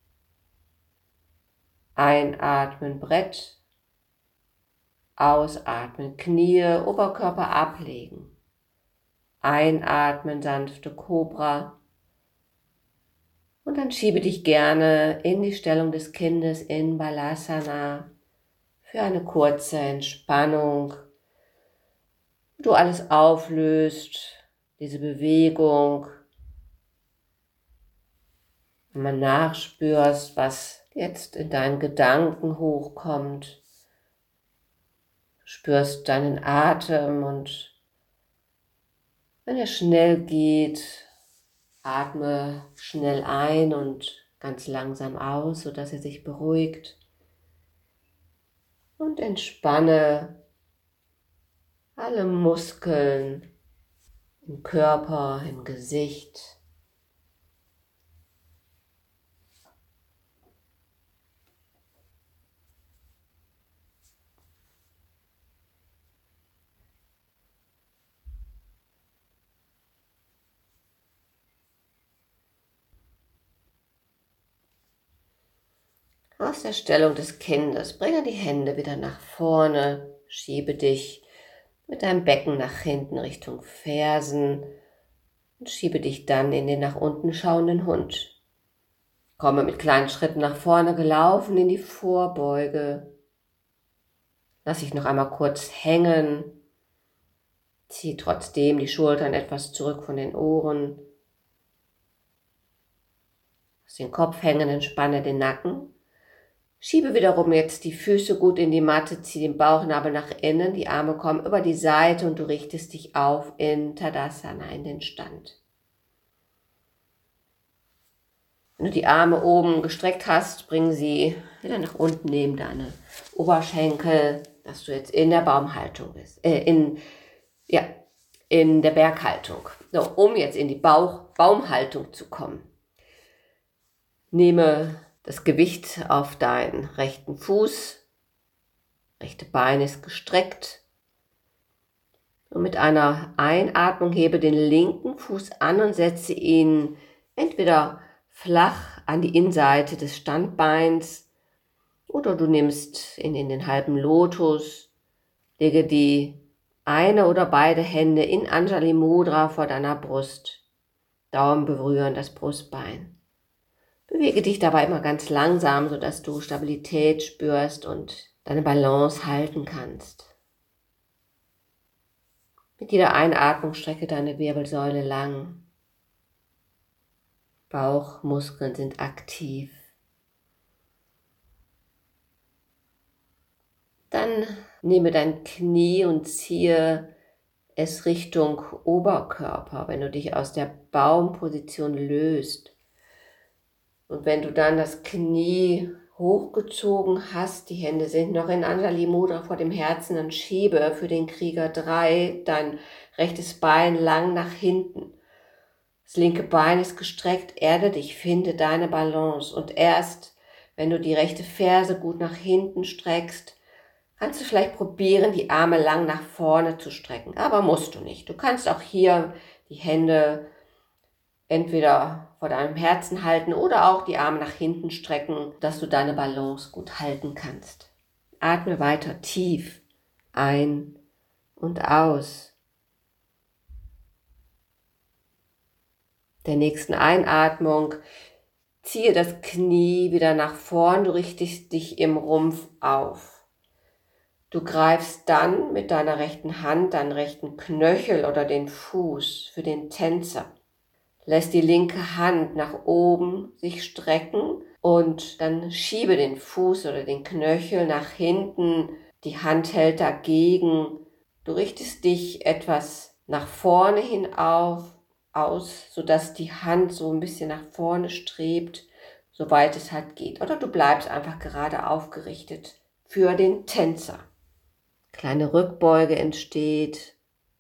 Einatmen, Brett. Ausatmen, Knie, Oberkörper ablegen. Einatmen, sanfte Kobra. Und dann schiebe dich gerne in die Stellung des Kindes in Balasana für eine kurze Entspannung. Du alles auflöst, diese Bewegung, wenn man nachspürst, was jetzt in deinen Gedanken hochkommt, spürst deinen Atem und wenn er schnell geht, atme schnell ein und ganz langsam aus, sodass er sich beruhigt und entspanne alle Muskeln im Körper, im Gesicht. Aus der Stellung des Kindes bringe die Hände wieder nach vorne, schiebe dich mit deinem Becken nach hinten Richtung Fersen und schiebe dich dann in den nach unten schauenden Hund. Komme mit kleinen Schritten nach vorne gelaufen in die Vorbeuge. Lass dich noch einmal kurz hängen. Zieh trotzdem die Schultern etwas zurück von den Ohren. Lass den Kopf hängen, entspanne den Nacken. Schiebe wiederum jetzt die Füße gut in die Matte, zieh den Bauchnabel nach innen, die Arme kommen über die Seite und du richtest dich auf in Tadasana, in den Stand. Wenn du die Arme oben gestreckt hast, bring sie wieder nach unten neben deine Oberschenkel, dass du jetzt in der Baumhaltung bist, äh, in, ja, in der Berghaltung. So, um jetzt in die Bauch, Baumhaltung zu kommen. Nehme das Gewicht auf deinen rechten Fuß, rechte Bein ist gestreckt. Und mit einer Einatmung hebe den linken Fuß an und setze ihn entweder flach an die Innenseite des Standbeins oder du nimmst ihn in den halben Lotus, lege die eine oder beide Hände in Anjali Mudra vor deiner Brust. Daumen berühren das Brustbein. Bewege dich dabei immer ganz langsam, sodass du Stabilität spürst und deine Balance halten kannst. Mit jeder Einatmung strecke deine Wirbelsäule lang. Bauchmuskeln sind aktiv. Dann nehme dein Knie und ziehe es Richtung Oberkörper, wenn du dich aus der Baumposition löst. Und wenn du dann das Knie hochgezogen hast, die Hände sind noch in Anjali Mudra vor dem Herzen, dann schiebe für den Krieger drei dein rechtes Bein lang nach hinten. Das linke Bein ist gestreckt, erde dich, finde deine Balance. Und erst, wenn du die rechte Ferse gut nach hinten streckst, kannst du vielleicht probieren, die Arme lang nach vorne zu strecken. Aber musst du nicht. Du kannst auch hier die Hände entweder vor deinem Herzen halten oder auch die Arme nach hinten strecken, dass du deine Balance gut halten kannst. Atme weiter tief ein und aus. Der nächsten Einatmung ziehe das Knie wieder nach vorn, du richtest dich im Rumpf auf. Du greifst dann mit deiner rechten Hand deinen rechten Knöchel oder den Fuß für den Tänzer. Lässt die linke Hand nach oben sich strecken und dann schiebe den Fuß oder den Knöchel nach hinten. Die Hand hält dagegen. Du richtest dich etwas nach vorne hin auf, aus, sodass die Hand so ein bisschen nach vorne strebt, soweit es halt geht. Oder du bleibst einfach gerade aufgerichtet für den Tänzer. Kleine Rückbeuge entsteht.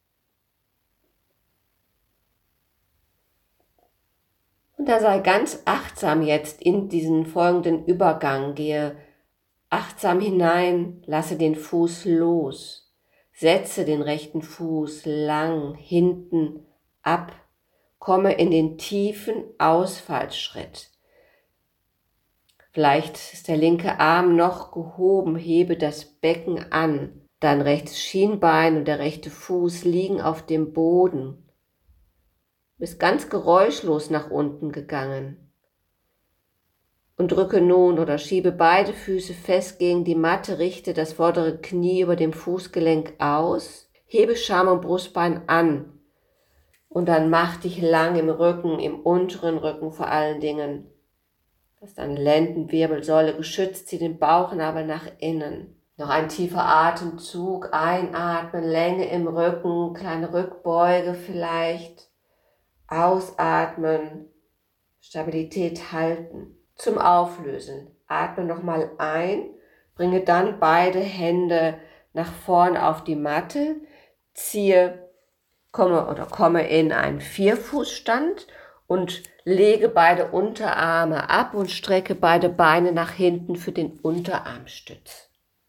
Und da sei ganz achtsam jetzt in diesen folgenden Übergang. Gehe achtsam hinein, lasse den Fuß los, setze den rechten Fuß lang hinten ab, komme in den tiefen Ausfallschritt. Vielleicht ist der linke Arm noch gehoben, hebe das Becken an. Dein rechtes Schienbein und der rechte Fuß liegen auf dem Boden. Du bist ganz geräuschlos nach unten gegangen. Und drücke nun oder schiebe beide Füße fest gegen die Matte, richte das vordere Knie über dem Fußgelenk aus, hebe Scham- und Brustbein an. Und dann mach dich lang im Rücken, im unteren Rücken vor allen Dingen. Lass deine Lendenwirbelsäule geschützt, zieh den Bauchnabel nach innen. Noch ein tiefer Atemzug, einatmen, Länge im Rücken, kleine Rückbeuge vielleicht. Ausatmen, Stabilität halten. Zum Auflösen, atme nochmal ein, bringe dann beide Hände nach vorne auf die Matte, ziehe, komme oder komme in einen Vierfußstand und lege beide Unterarme ab und strecke beide Beine nach hinten für den Unterarmstütz.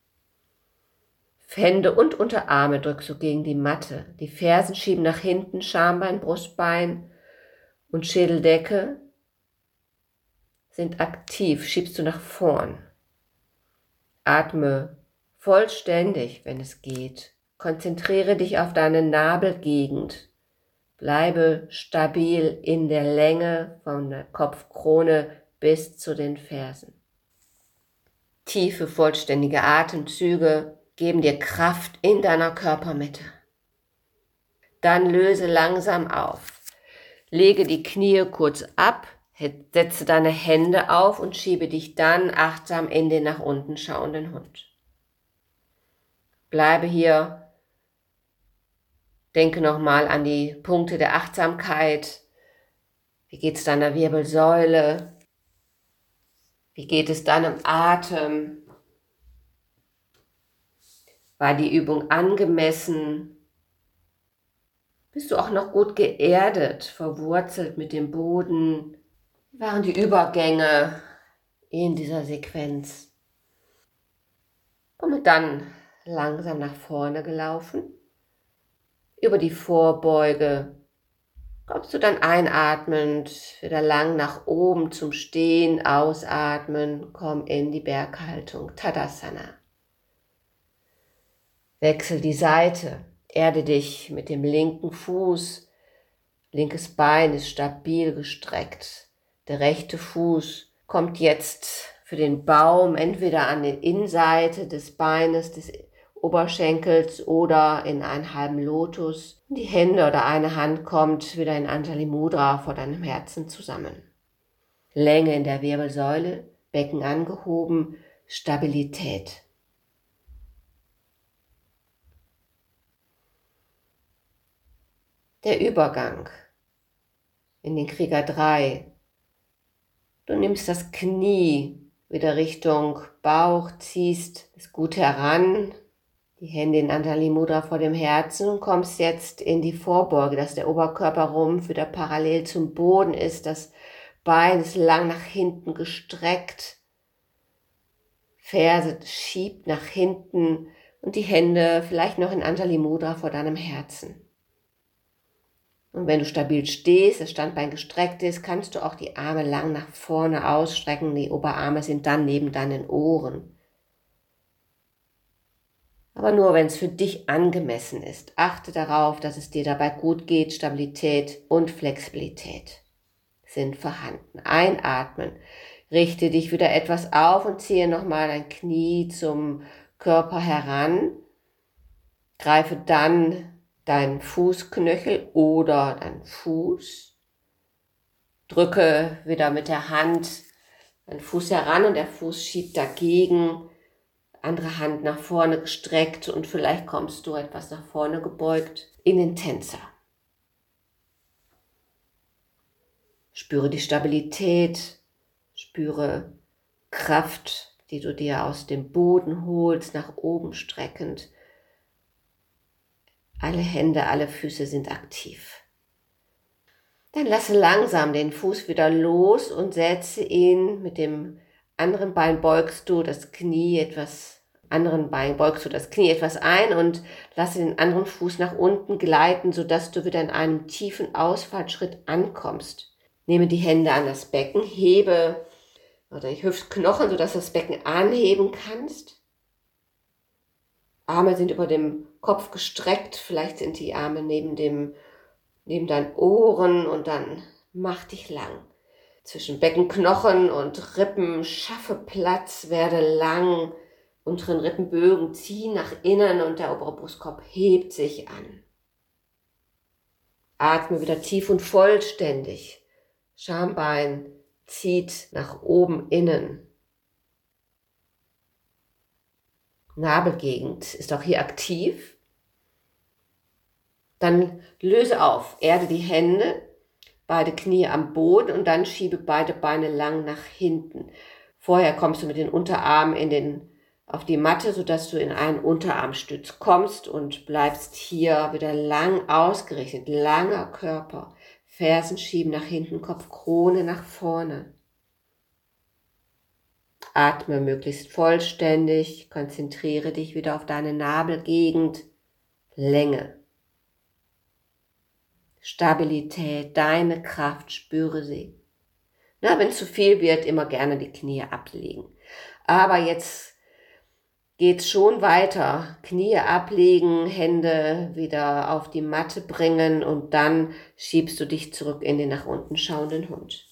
Hände und Unterarme drückst du gegen die Matte. Die Fersen schieben nach hinten, Schambein, Brustbein und Schädeldecke sind aktiv, schiebst du nach vorn. Atme vollständig, wenn es geht. Konzentriere dich auf deine Nabelgegend. Bleibe stabil in der Länge von der Kopfkrone bis zu den Fersen. Tiefe, vollständige Atemzüge geben dir Kraft in deiner Körpermitte. Dann löse langsam auf. Lege die Knie kurz ab, setze deine Hände auf und schiebe dich dann achtsam in den nach unten schauenden Hund. Bleibe hier. Denke nochmal an die Punkte der Achtsamkeit. Wie geht es deiner Wirbelsäule? Wie geht es deinem Atem? War die Übung angemessen? Bist du auch noch gut geerdet, verwurzelt mit dem Boden? Wie waren die Übergänge in dieser Sequenz? Und dann langsam nach vorne gelaufen. Über die Vorbeuge kommst du dann einatmend wieder lang nach oben zum Stehen, ausatmen, komm in die Berghaltung, Tadasana. Wechsel die Seite, erde dich mit dem linken Fuß, linkes Bein ist stabil gestreckt. Der rechte Fuß kommt jetzt für den Baum entweder an die Innenseite des Beines, des Oberschenkels oder in einen halben Lotus. Die Hände oder eine Hand kommt wieder in Anjali Mudra vor deinem Herzen zusammen. Länge in der Wirbelsäule, Becken angehoben, Stabilität. Der Übergang in den Krieger drei. Du nimmst das Knie wieder Richtung Bauch, ziehst es gut heran, die Hände in Anjali Mudra vor dem Herzen und kommst jetzt in die Vorbeuge, dass der Oberkörperrumpf wieder parallel zum Boden ist, das Bein ist lang nach hinten gestreckt, Ferse schiebt nach hinten und die Hände vielleicht noch in Anjali Mudra vor deinem Herzen. Und wenn du stabil stehst, das Standbein gestreckt ist, kannst du auch die Arme lang nach vorne ausstrecken. Die Oberarme sind dann neben deinen Ohren. Aber nur, wenn es für dich angemessen ist. Achte darauf, dass es dir dabei gut geht. Stabilität und Flexibilität sind vorhanden. Einatmen. Richte dich wieder etwas auf und ziehe nochmal dein Knie zum Körper heran. Greife dann deinen Fußknöchel oder deinen Fuß. Drücke wieder mit der Hand deinen Fuß heran und der Fuß schiebt dagegen. Andere Hand nach vorne gestreckt und vielleicht kommst du etwas nach vorne gebeugt in den Tänzer. Spüre die Stabilität, spüre Kraft, die du dir aus dem Boden holst, nach oben streckend. Alle Hände, alle Füße sind aktiv. Dann lasse langsam den Fuß wieder los und setze ihn mit dem anderen Bein, beugst du das Knie etwas, anderen Bein beugst du das Knie etwas ein und lasse den anderen Fuß nach unten gleiten, sodass du wieder in einem tiefen Ausfallschritt ankommst. Nehme die Hände an das Becken, hebe oder die Hüftknochen, sodass du das Becken anheben kannst. Arme sind über dem Kopf gestreckt, vielleicht sind die Arme neben dem, neben deinen Ohren und dann mach dich lang. Zwischen Beckenknochen und Rippen schaffe Platz, werde lang, unteren Rippenbögen zieh nach innen und der obere Brustkorb hebt sich an. Atme wieder tief und vollständig. Schambein zieht nach oben innen. Nabelgegend ist auch hier aktiv. Dann löse auf, erde die Hände, beide Knie am Boden und dann schiebe beide Beine lang nach hinten. Vorher kommst du mit den Unterarmen in den, auf die Matte, sodass du in einen Unterarmstütz kommst und bleibst hier wieder lang ausgerichtet, langer Körper. Fersen schieben nach hinten, Kopfkrone nach vorne. Atme möglichst vollständig, konzentriere dich wieder auf deine Nabelgegend, Länge, Stabilität, deine Kraft, spüre sie. Na, wenn es zu viel wird, immer gerne die Knie ablegen. Aber jetzt geht's schon weiter. Knie ablegen, Hände wieder auf die Matte bringen und dann schiebst du dich zurück in den nach unten schauenden Hund.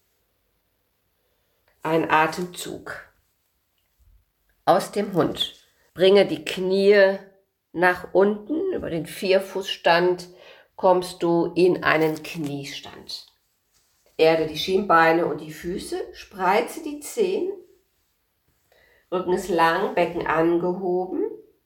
Ein Atemzug aus dem Hund. Bringe die Knie nach unten, über den Vierfußstand kommst du in einen Kniestand. Erde die Schienbeine und die Füße, spreize die Zehen, Rücken ist lang, Becken angehoben.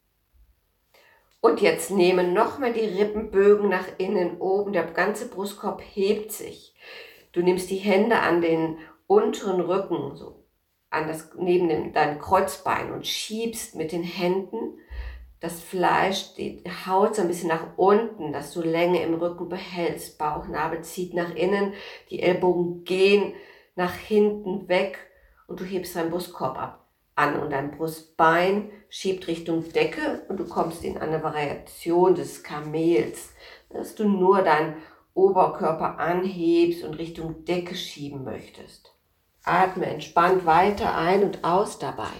Und jetzt nehmen nochmal die Rippenbögen nach innen oben, der ganze Brustkorb hebt sich. Du nimmst die Hände an den unteren Rücken, so an das, neben dem, dein Kreuzbein und schiebst mit den Händen das Fleisch, die Haut so ein bisschen nach unten, dass du Länge im Rücken behältst. Bauchnabel zieht nach innen, die Ellbogen gehen nach hinten weg und du hebst deinen Brustkorb ab an und dein Brustbein schiebt Richtung Decke und du kommst in eine Variation des Kamels, dass du nur deinen Oberkörper anhebst und Richtung Decke schieben möchtest. Atme entspannt weiter ein und aus dabei.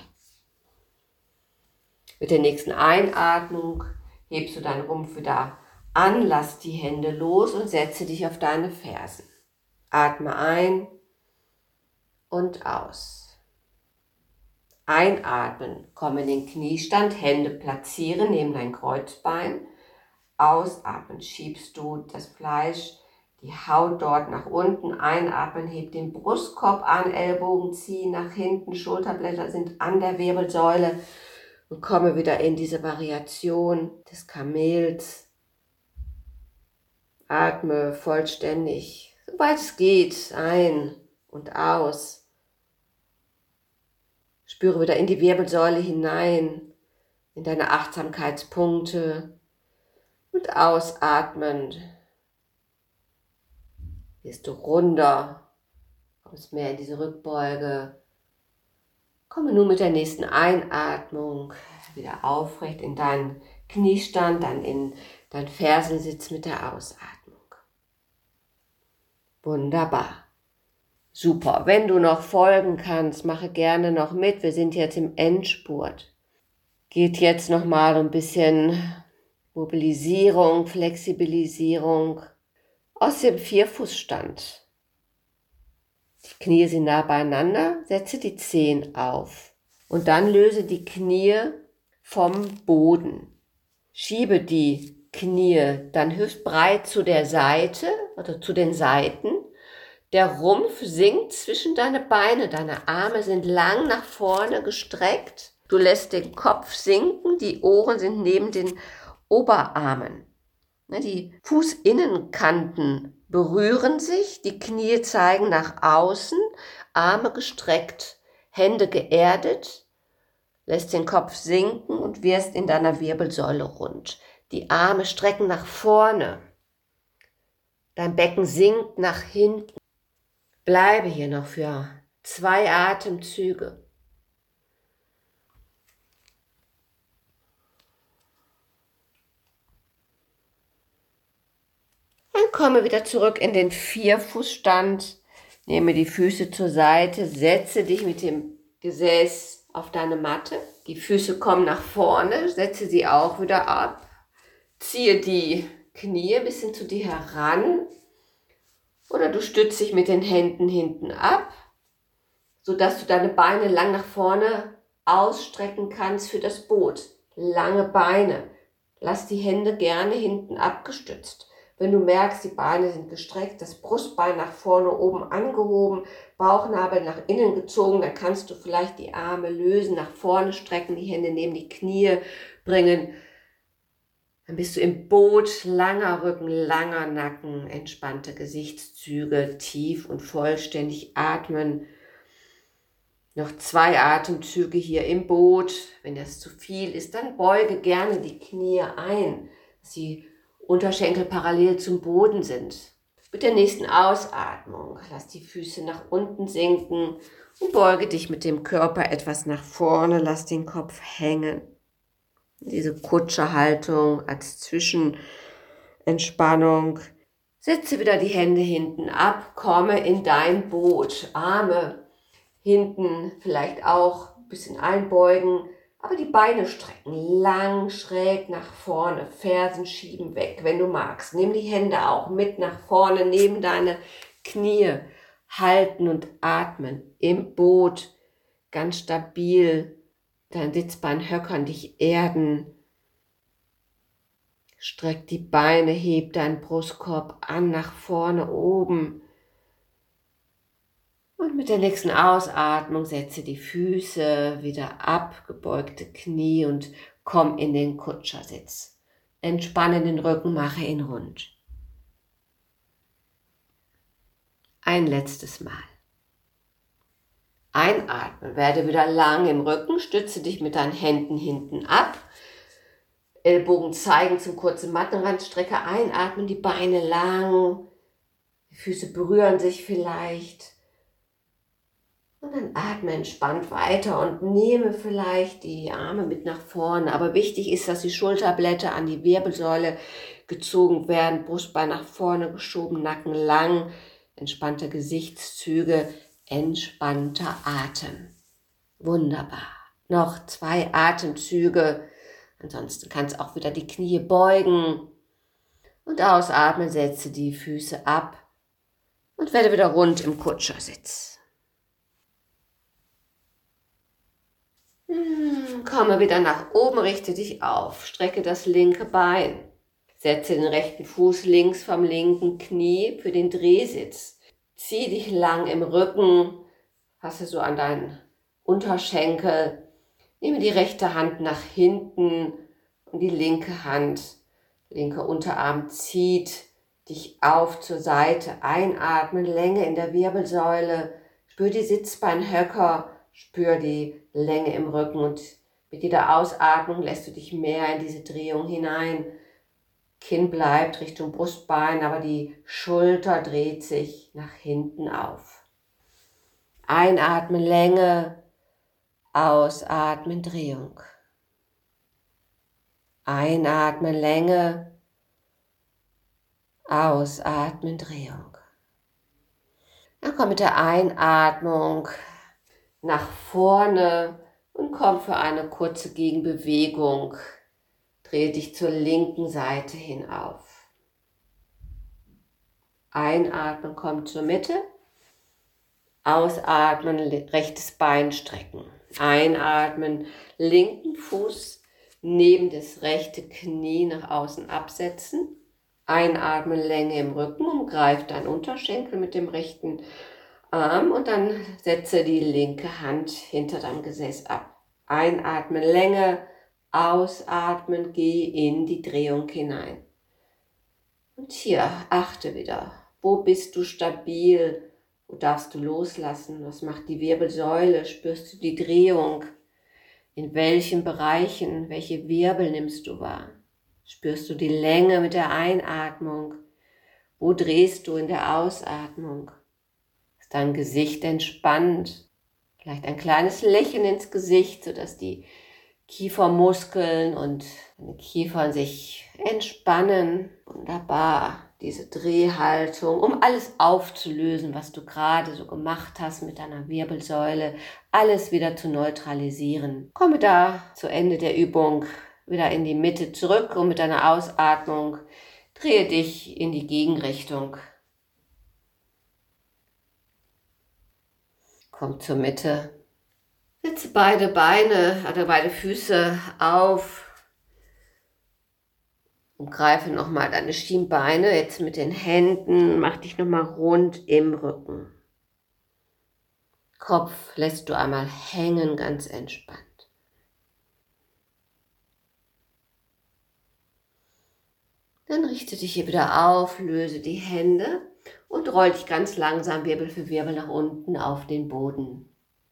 Mit der nächsten Einatmung hebst du deinen Rumpf wieder an, lass die Hände los und setze dich auf deine Fersen. Atme ein und aus. Einatmen, komm in den Kniestand, Hände platzieren neben dein Kreuzbein. Ausatmen, schiebst du das Fleisch, die Haut dort nach unten. Einatmen, heb den Brustkorb an, Ellbogen ziehen nach hinten, Schulterblätter sind an der Wirbelsäule. Und komme wieder in diese Variation des Kamels. Atme vollständig, soweit es geht, ein und aus. Spüre wieder in die Wirbelsäule hinein, in deine Achtsamkeitspunkte. Und ausatmend gehst du runter, kommst mehr in diese Rückbeuge. Komme nun mit der nächsten Einatmung wieder aufrecht in deinen Kniestand, dann in deinen Fersensitz mit der Ausatmung. Wunderbar. Super. Wenn du noch folgen kannst, mache gerne noch mit. Wir sind jetzt im Endspurt. Geht jetzt nochmal ein bisschen Mobilisierung, Flexibilisierung aus dem Vierfußstand. Die Knie sind nah beieinander, setze die Zehen auf und dann löse die Knie vom Boden. Schiebe die Knie dann hüftbreit zu der Seite oder zu den Seiten. Der Rumpf sinkt zwischen deine Beine, deine Arme sind lang nach vorne gestreckt. Du lässt den Kopf sinken, die Ohren sind neben den Oberarmen. Die Fußinnenkanten berühren sich, die Knie zeigen nach außen, Arme gestreckt, Hände geerdet, lässt den Kopf sinken und wirst in deiner Wirbelsäule rund. Die Arme strecken nach vorne, dein Becken sinkt nach hinten. Bleibe hier noch für zwei Atemzüge. Dann komme wieder zurück in den Vierfußstand, nehme die Füße zur Seite, setze dich mit dem Gesäß auf deine Matte. Die Füße kommen nach vorne, setze sie auch wieder ab. Ziehe die Knie ein bisschen zu dir heran oder du stützt dich mit den Händen hinten ab, sodass du deine Beine lang nach vorne ausstrecken kannst für das Boot. Lange Beine. Lass die Hände gerne hinten abgestützt. Wenn du merkst, die Beine sind gestreckt, das Brustbein nach vorne oben angehoben, Bauchnabel nach innen gezogen, dann kannst du vielleicht die Arme lösen, nach vorne strecken, die Hände neben die Knie bringen. Dann bist du im Boot, langer Rücken, langer Nacken, entspannte Gesichtszüge, tief und vollständig atmen. Noch zwei Atemzüge hier im Boot. Wenn das zu viel ist, dann beuge gerne die Knie ein, dass die Unterschenkel parallel zum Boden sind. Mit der nächsten Ausatmung lass die Füße nach unten sinken und beuge dich mit dem Körper etwas nach vorne, lass den Kopf hängen. Diese Kutscherhaltung als Zwischenentspannung. Setze wieder die Hände hinten ab, komme in dein Boot. Arme hinten vielleicht auch ein bisschen einbeugen, aber die Beine strecken lang, schräg nach vorne, Fersen schieben weg, wenn du magst. Nimm die Hände auch mit nach vorne, neben deine Knie, halten und atmen. Im Boot, ganz stabil, dein Sitzbein höckern, dich erden. Streck die Beine, heb deinen Brustkorb an, nach vorne, oben. Und mit der nächsten Ausatmung setze die Füße wieder ab, gebeugte Knie und komm in den Kutschersitz. Entspanne den Rücken, mache ihn rund. Ein letztes Mal. Einatmen, werde wieder lang im Rücken, stütze dich mit deinen Händen hinten ab. Ellbogen zeigen zum kurzen Mattenrand, strecke einatmen, die Beine lang, die Füße berühren sich vielleicht. Und dann atme entspannt weiter und nehme vielleicht die Arme mit nach vorne. Aber wichtig ist, dass die Schulterblätter an die Wirbelsäule gezogen werden, Brustbein nach vorne geschoben, Nacken lang, entspannte Gesichtszüge, entspannter Atem. Wunderbar. Noch zwei Atemzüge. Ansonsten kannst du auch wieder die Knie beugen. Und ausatmen, setze die Füße ab und werde wieder rund im Kutschersitz. Hm, komme wieder nach oben, richte dich auf, strecke das linke Bein. Setze den rechten Fuß links vom linken Knie für den Drehsitz. Zieh dich lang im Rücken, fasse so an deinen Unterschenkel. Nehme die rechte Hand nach hinten und die linke Hand, linker Unterarm zieht dich auf zur Seite. Einatmen, Länge in der Wirbelsäule. Spür die Sitzbeinhöcker, spür die Länge im Rücken und mit jeder Ausatmung lässt du dich mehr in diese Drehung hinein. Kinn bleibt Richtung Brustbein, aber die Schulter dreht sich nach hinten auf. Einatmen, Länge, ausatmen, Drehung. Einatmen, Länge, ausatmen, Drehung. Dann komm mit der Einatmung nach vorne und komm für eine kurze Gegenbewegung. Drehe dich zur linken Seite hin auf. Einatmen, komm zur Mitte. Ausatmen, rechtes Bein strecken. Einatmen, linken Fuß neben das rechte Knie nach außen absetzen. Einatmen, Länge im Rücken, umgreif deinen Unterschenkel mit dem rechten Arm und dann setze die linke Hand hinter deinem Gesäß ab. Einatmen, Länge, ausatmen, geh in die Drehung hinein. Und hier, achte wieder, wo bist du stabil, wo darfst du loslassen, was macht die Wirbelsäule, spürst du die Drehung, in welchen Bereichen, welche Wirbel nimmst du wahr, spürst du die Länge mit der Einatmung, wo drehst du in der Ausatmung, ist dein Gesicht entspannt, vielleicht ein kleines Lächeln ins Gesicht, sodass die Kiefermuskeln und die Kiefern sich entspannen. Wunderbar, diese Drehhaltung, um alles aufzulösen, was du gerade so gemacht hast mit deiner Wirbelsäule, alles wieder zu neutralisieren. Komme da zu Ende der Übung wieder in die Mitte zurück und mit deiner Ausatmung drehe dich in die Gegenrichtung. Komm zur Mitte. Setze beide Beine oder beide Füße auf. Umgreife nochmal deine Schienbeine jetzt mit den Händen. Mach dich nochmal rund im Rücken. Kopf lässt du einmal hängen, ganz entspannt. Dann richte dich hier wieder auf, löse die Hände und roll dich ganz langsam Wirbel für Wirbel nach unten auf den Boden.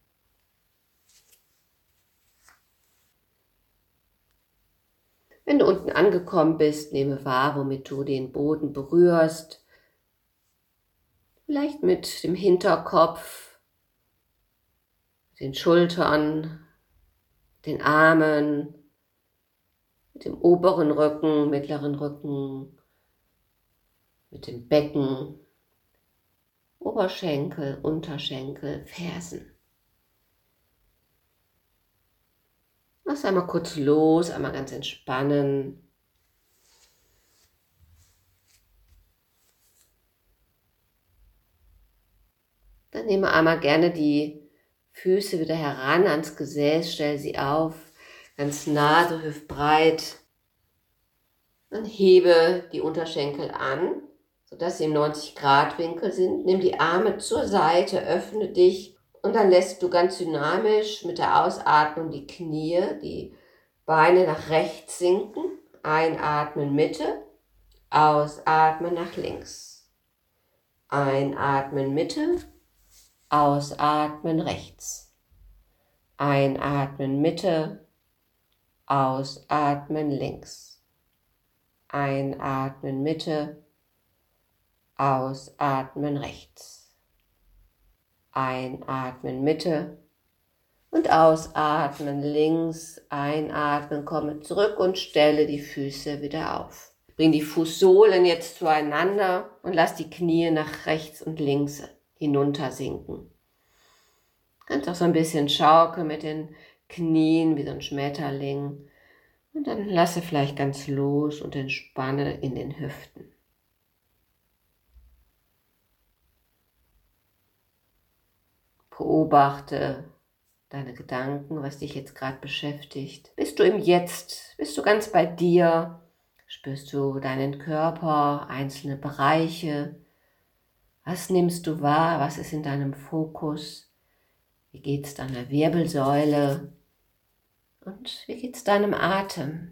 Wenn du unten angekommen bist, nehme wahr, womit du den Boden berührst. Vielleicht mit dem Hinterkopf, den Schultern, den Armen, mit dem oberen Rücken, mittleren Rücken, mit dem Becken, Oberschenkel, Unterschenkel, Fersen. Lass einmal kurz los, einmal ganz entspannen. Dann nehme einmal gerne die Füße wieder heran ans Gesäß, stell sie auf, ganz nah, so hüftbreit. Dann hebe die Unterschenkel an, sodass sie im neunzig Grad Winkel sind. Nimm die Arme zur Seite, öffne dich. Und dann lässt du ganz dynamisch mit der Ausatmung die Knie, die Beine nach rechts sinken. Einatmen Mitte, ausatmen nach links. Einatmen Mitte, Ausatmen rechts. Einatmen Mitte, ausatmen links. Einatmen Mitte, ausatmen rechts. Einatmen Mitte und ausatmen links. Einatmen, komme zurück und stelle die Füße wieder auf. Bring die Fußsohlen jetzt zueinander und lass die Knie nach rechts und links hinunter sinken. Kannst auch so ein bisschen schaukeln mit den Knien wie so ein Schmetterling. Und dann lasse vielleicht ganz los und entspanne in den Hüften. Beobachte deine Gedanken, was dich jetzt gerade beschäftigt. Bist du im Jetzt? Bist du ganz bei dir? Spürst du deinen Körper, einzelne Bereiche? Was nimmst du wahr? Was ist in deinem Fokus? Wie geht es deiner Wirbelsäule? Und wie geht es deinem Atem?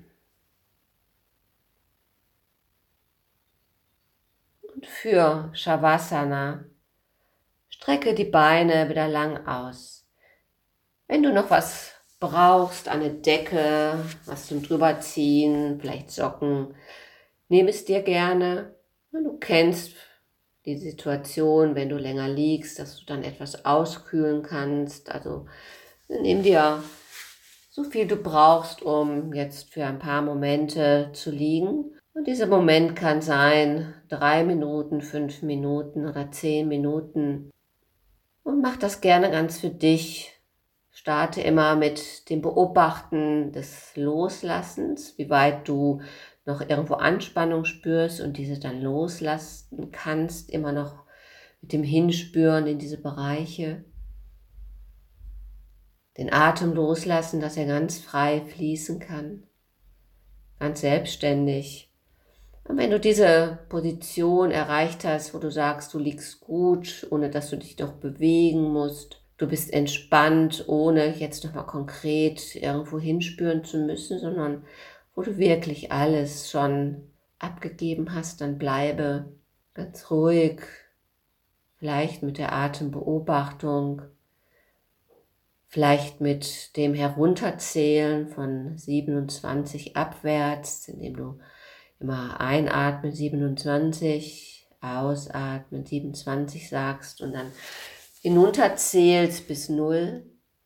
Und für Shavasana strecke die Beine wieder lang aus. Wenn du noch was brauchst, eine Decke, was zum drüberziehen, vielleicht Socken, nimm es dir gerne. Du kennst die Situation, wenn du länger liegst, dass du dann etwas auskühlen kannst. Also nimm dir so viel du brauchst, um jetzt für ein paar Momente zu liegen. Und dieser Moment kann sein drei Minuten, fünf Minuten oder zehn Minuten. Und mach das gerne ganz für dich. Starte immer mit dem Beobachten des Loslassens, wie weit du noch irgendwo Anspannung spürst und diese dann loslassen kannst, immer noch mit dem Hinspüren in diese Bereiche. Den Atem loslassen, dass er ganz frei fließen kann, ganz selbstständig. Und wenn du diese Position erreicht hast, wo du sagst, du liegst gut, ohne dass du dich noch bewegen musst, du bist entspannt, ohne jetzt nochmal konkret irgendwo hinspüren zu müssen, sondern wo du wirklich alles schon abgegeben hast, dann bleibe ganz ruhig, vielleicht mit der Atembeobachtung, vielleicht mit dem Herunterzählen von siebenundzwanzig abwärts, indem du immer einatmen siebenundzwanzig, ausatmen siebenundzwanzig sagst und dann hinunterzählst bis null.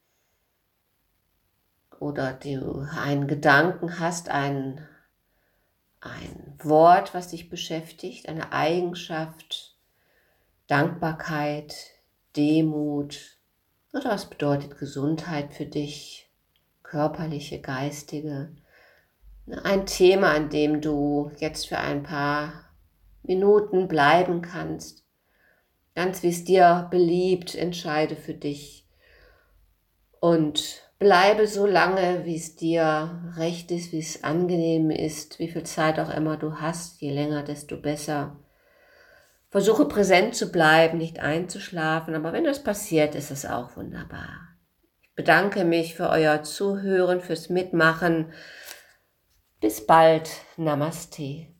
Oder du einen Gedanken hast, ein, ein Wort, was dich beschäftigt, eine Eigenschaft, Dankbarkeit, Demut. Oder was bedeutet Gesundheit für dich, körperliche, geistige? Ein Thema, an dem du jetzt für ein paar Minuten bleiben kannst. Ganz wie es dir beliebt, entscheide für dich. Und bleibe so lange, wie es dir recht ist, wie es angenehm ist, wie viel Zeit auch immer du hast. Je länger, desto besser. Versuche präsent zu bleiben, nicht einzuschlafen, aber wenn das passiert, ist es auch wunderbar. Ich bedanke mich für euer Zuhören, fürs Mitmachen. Bis bald. Namaste.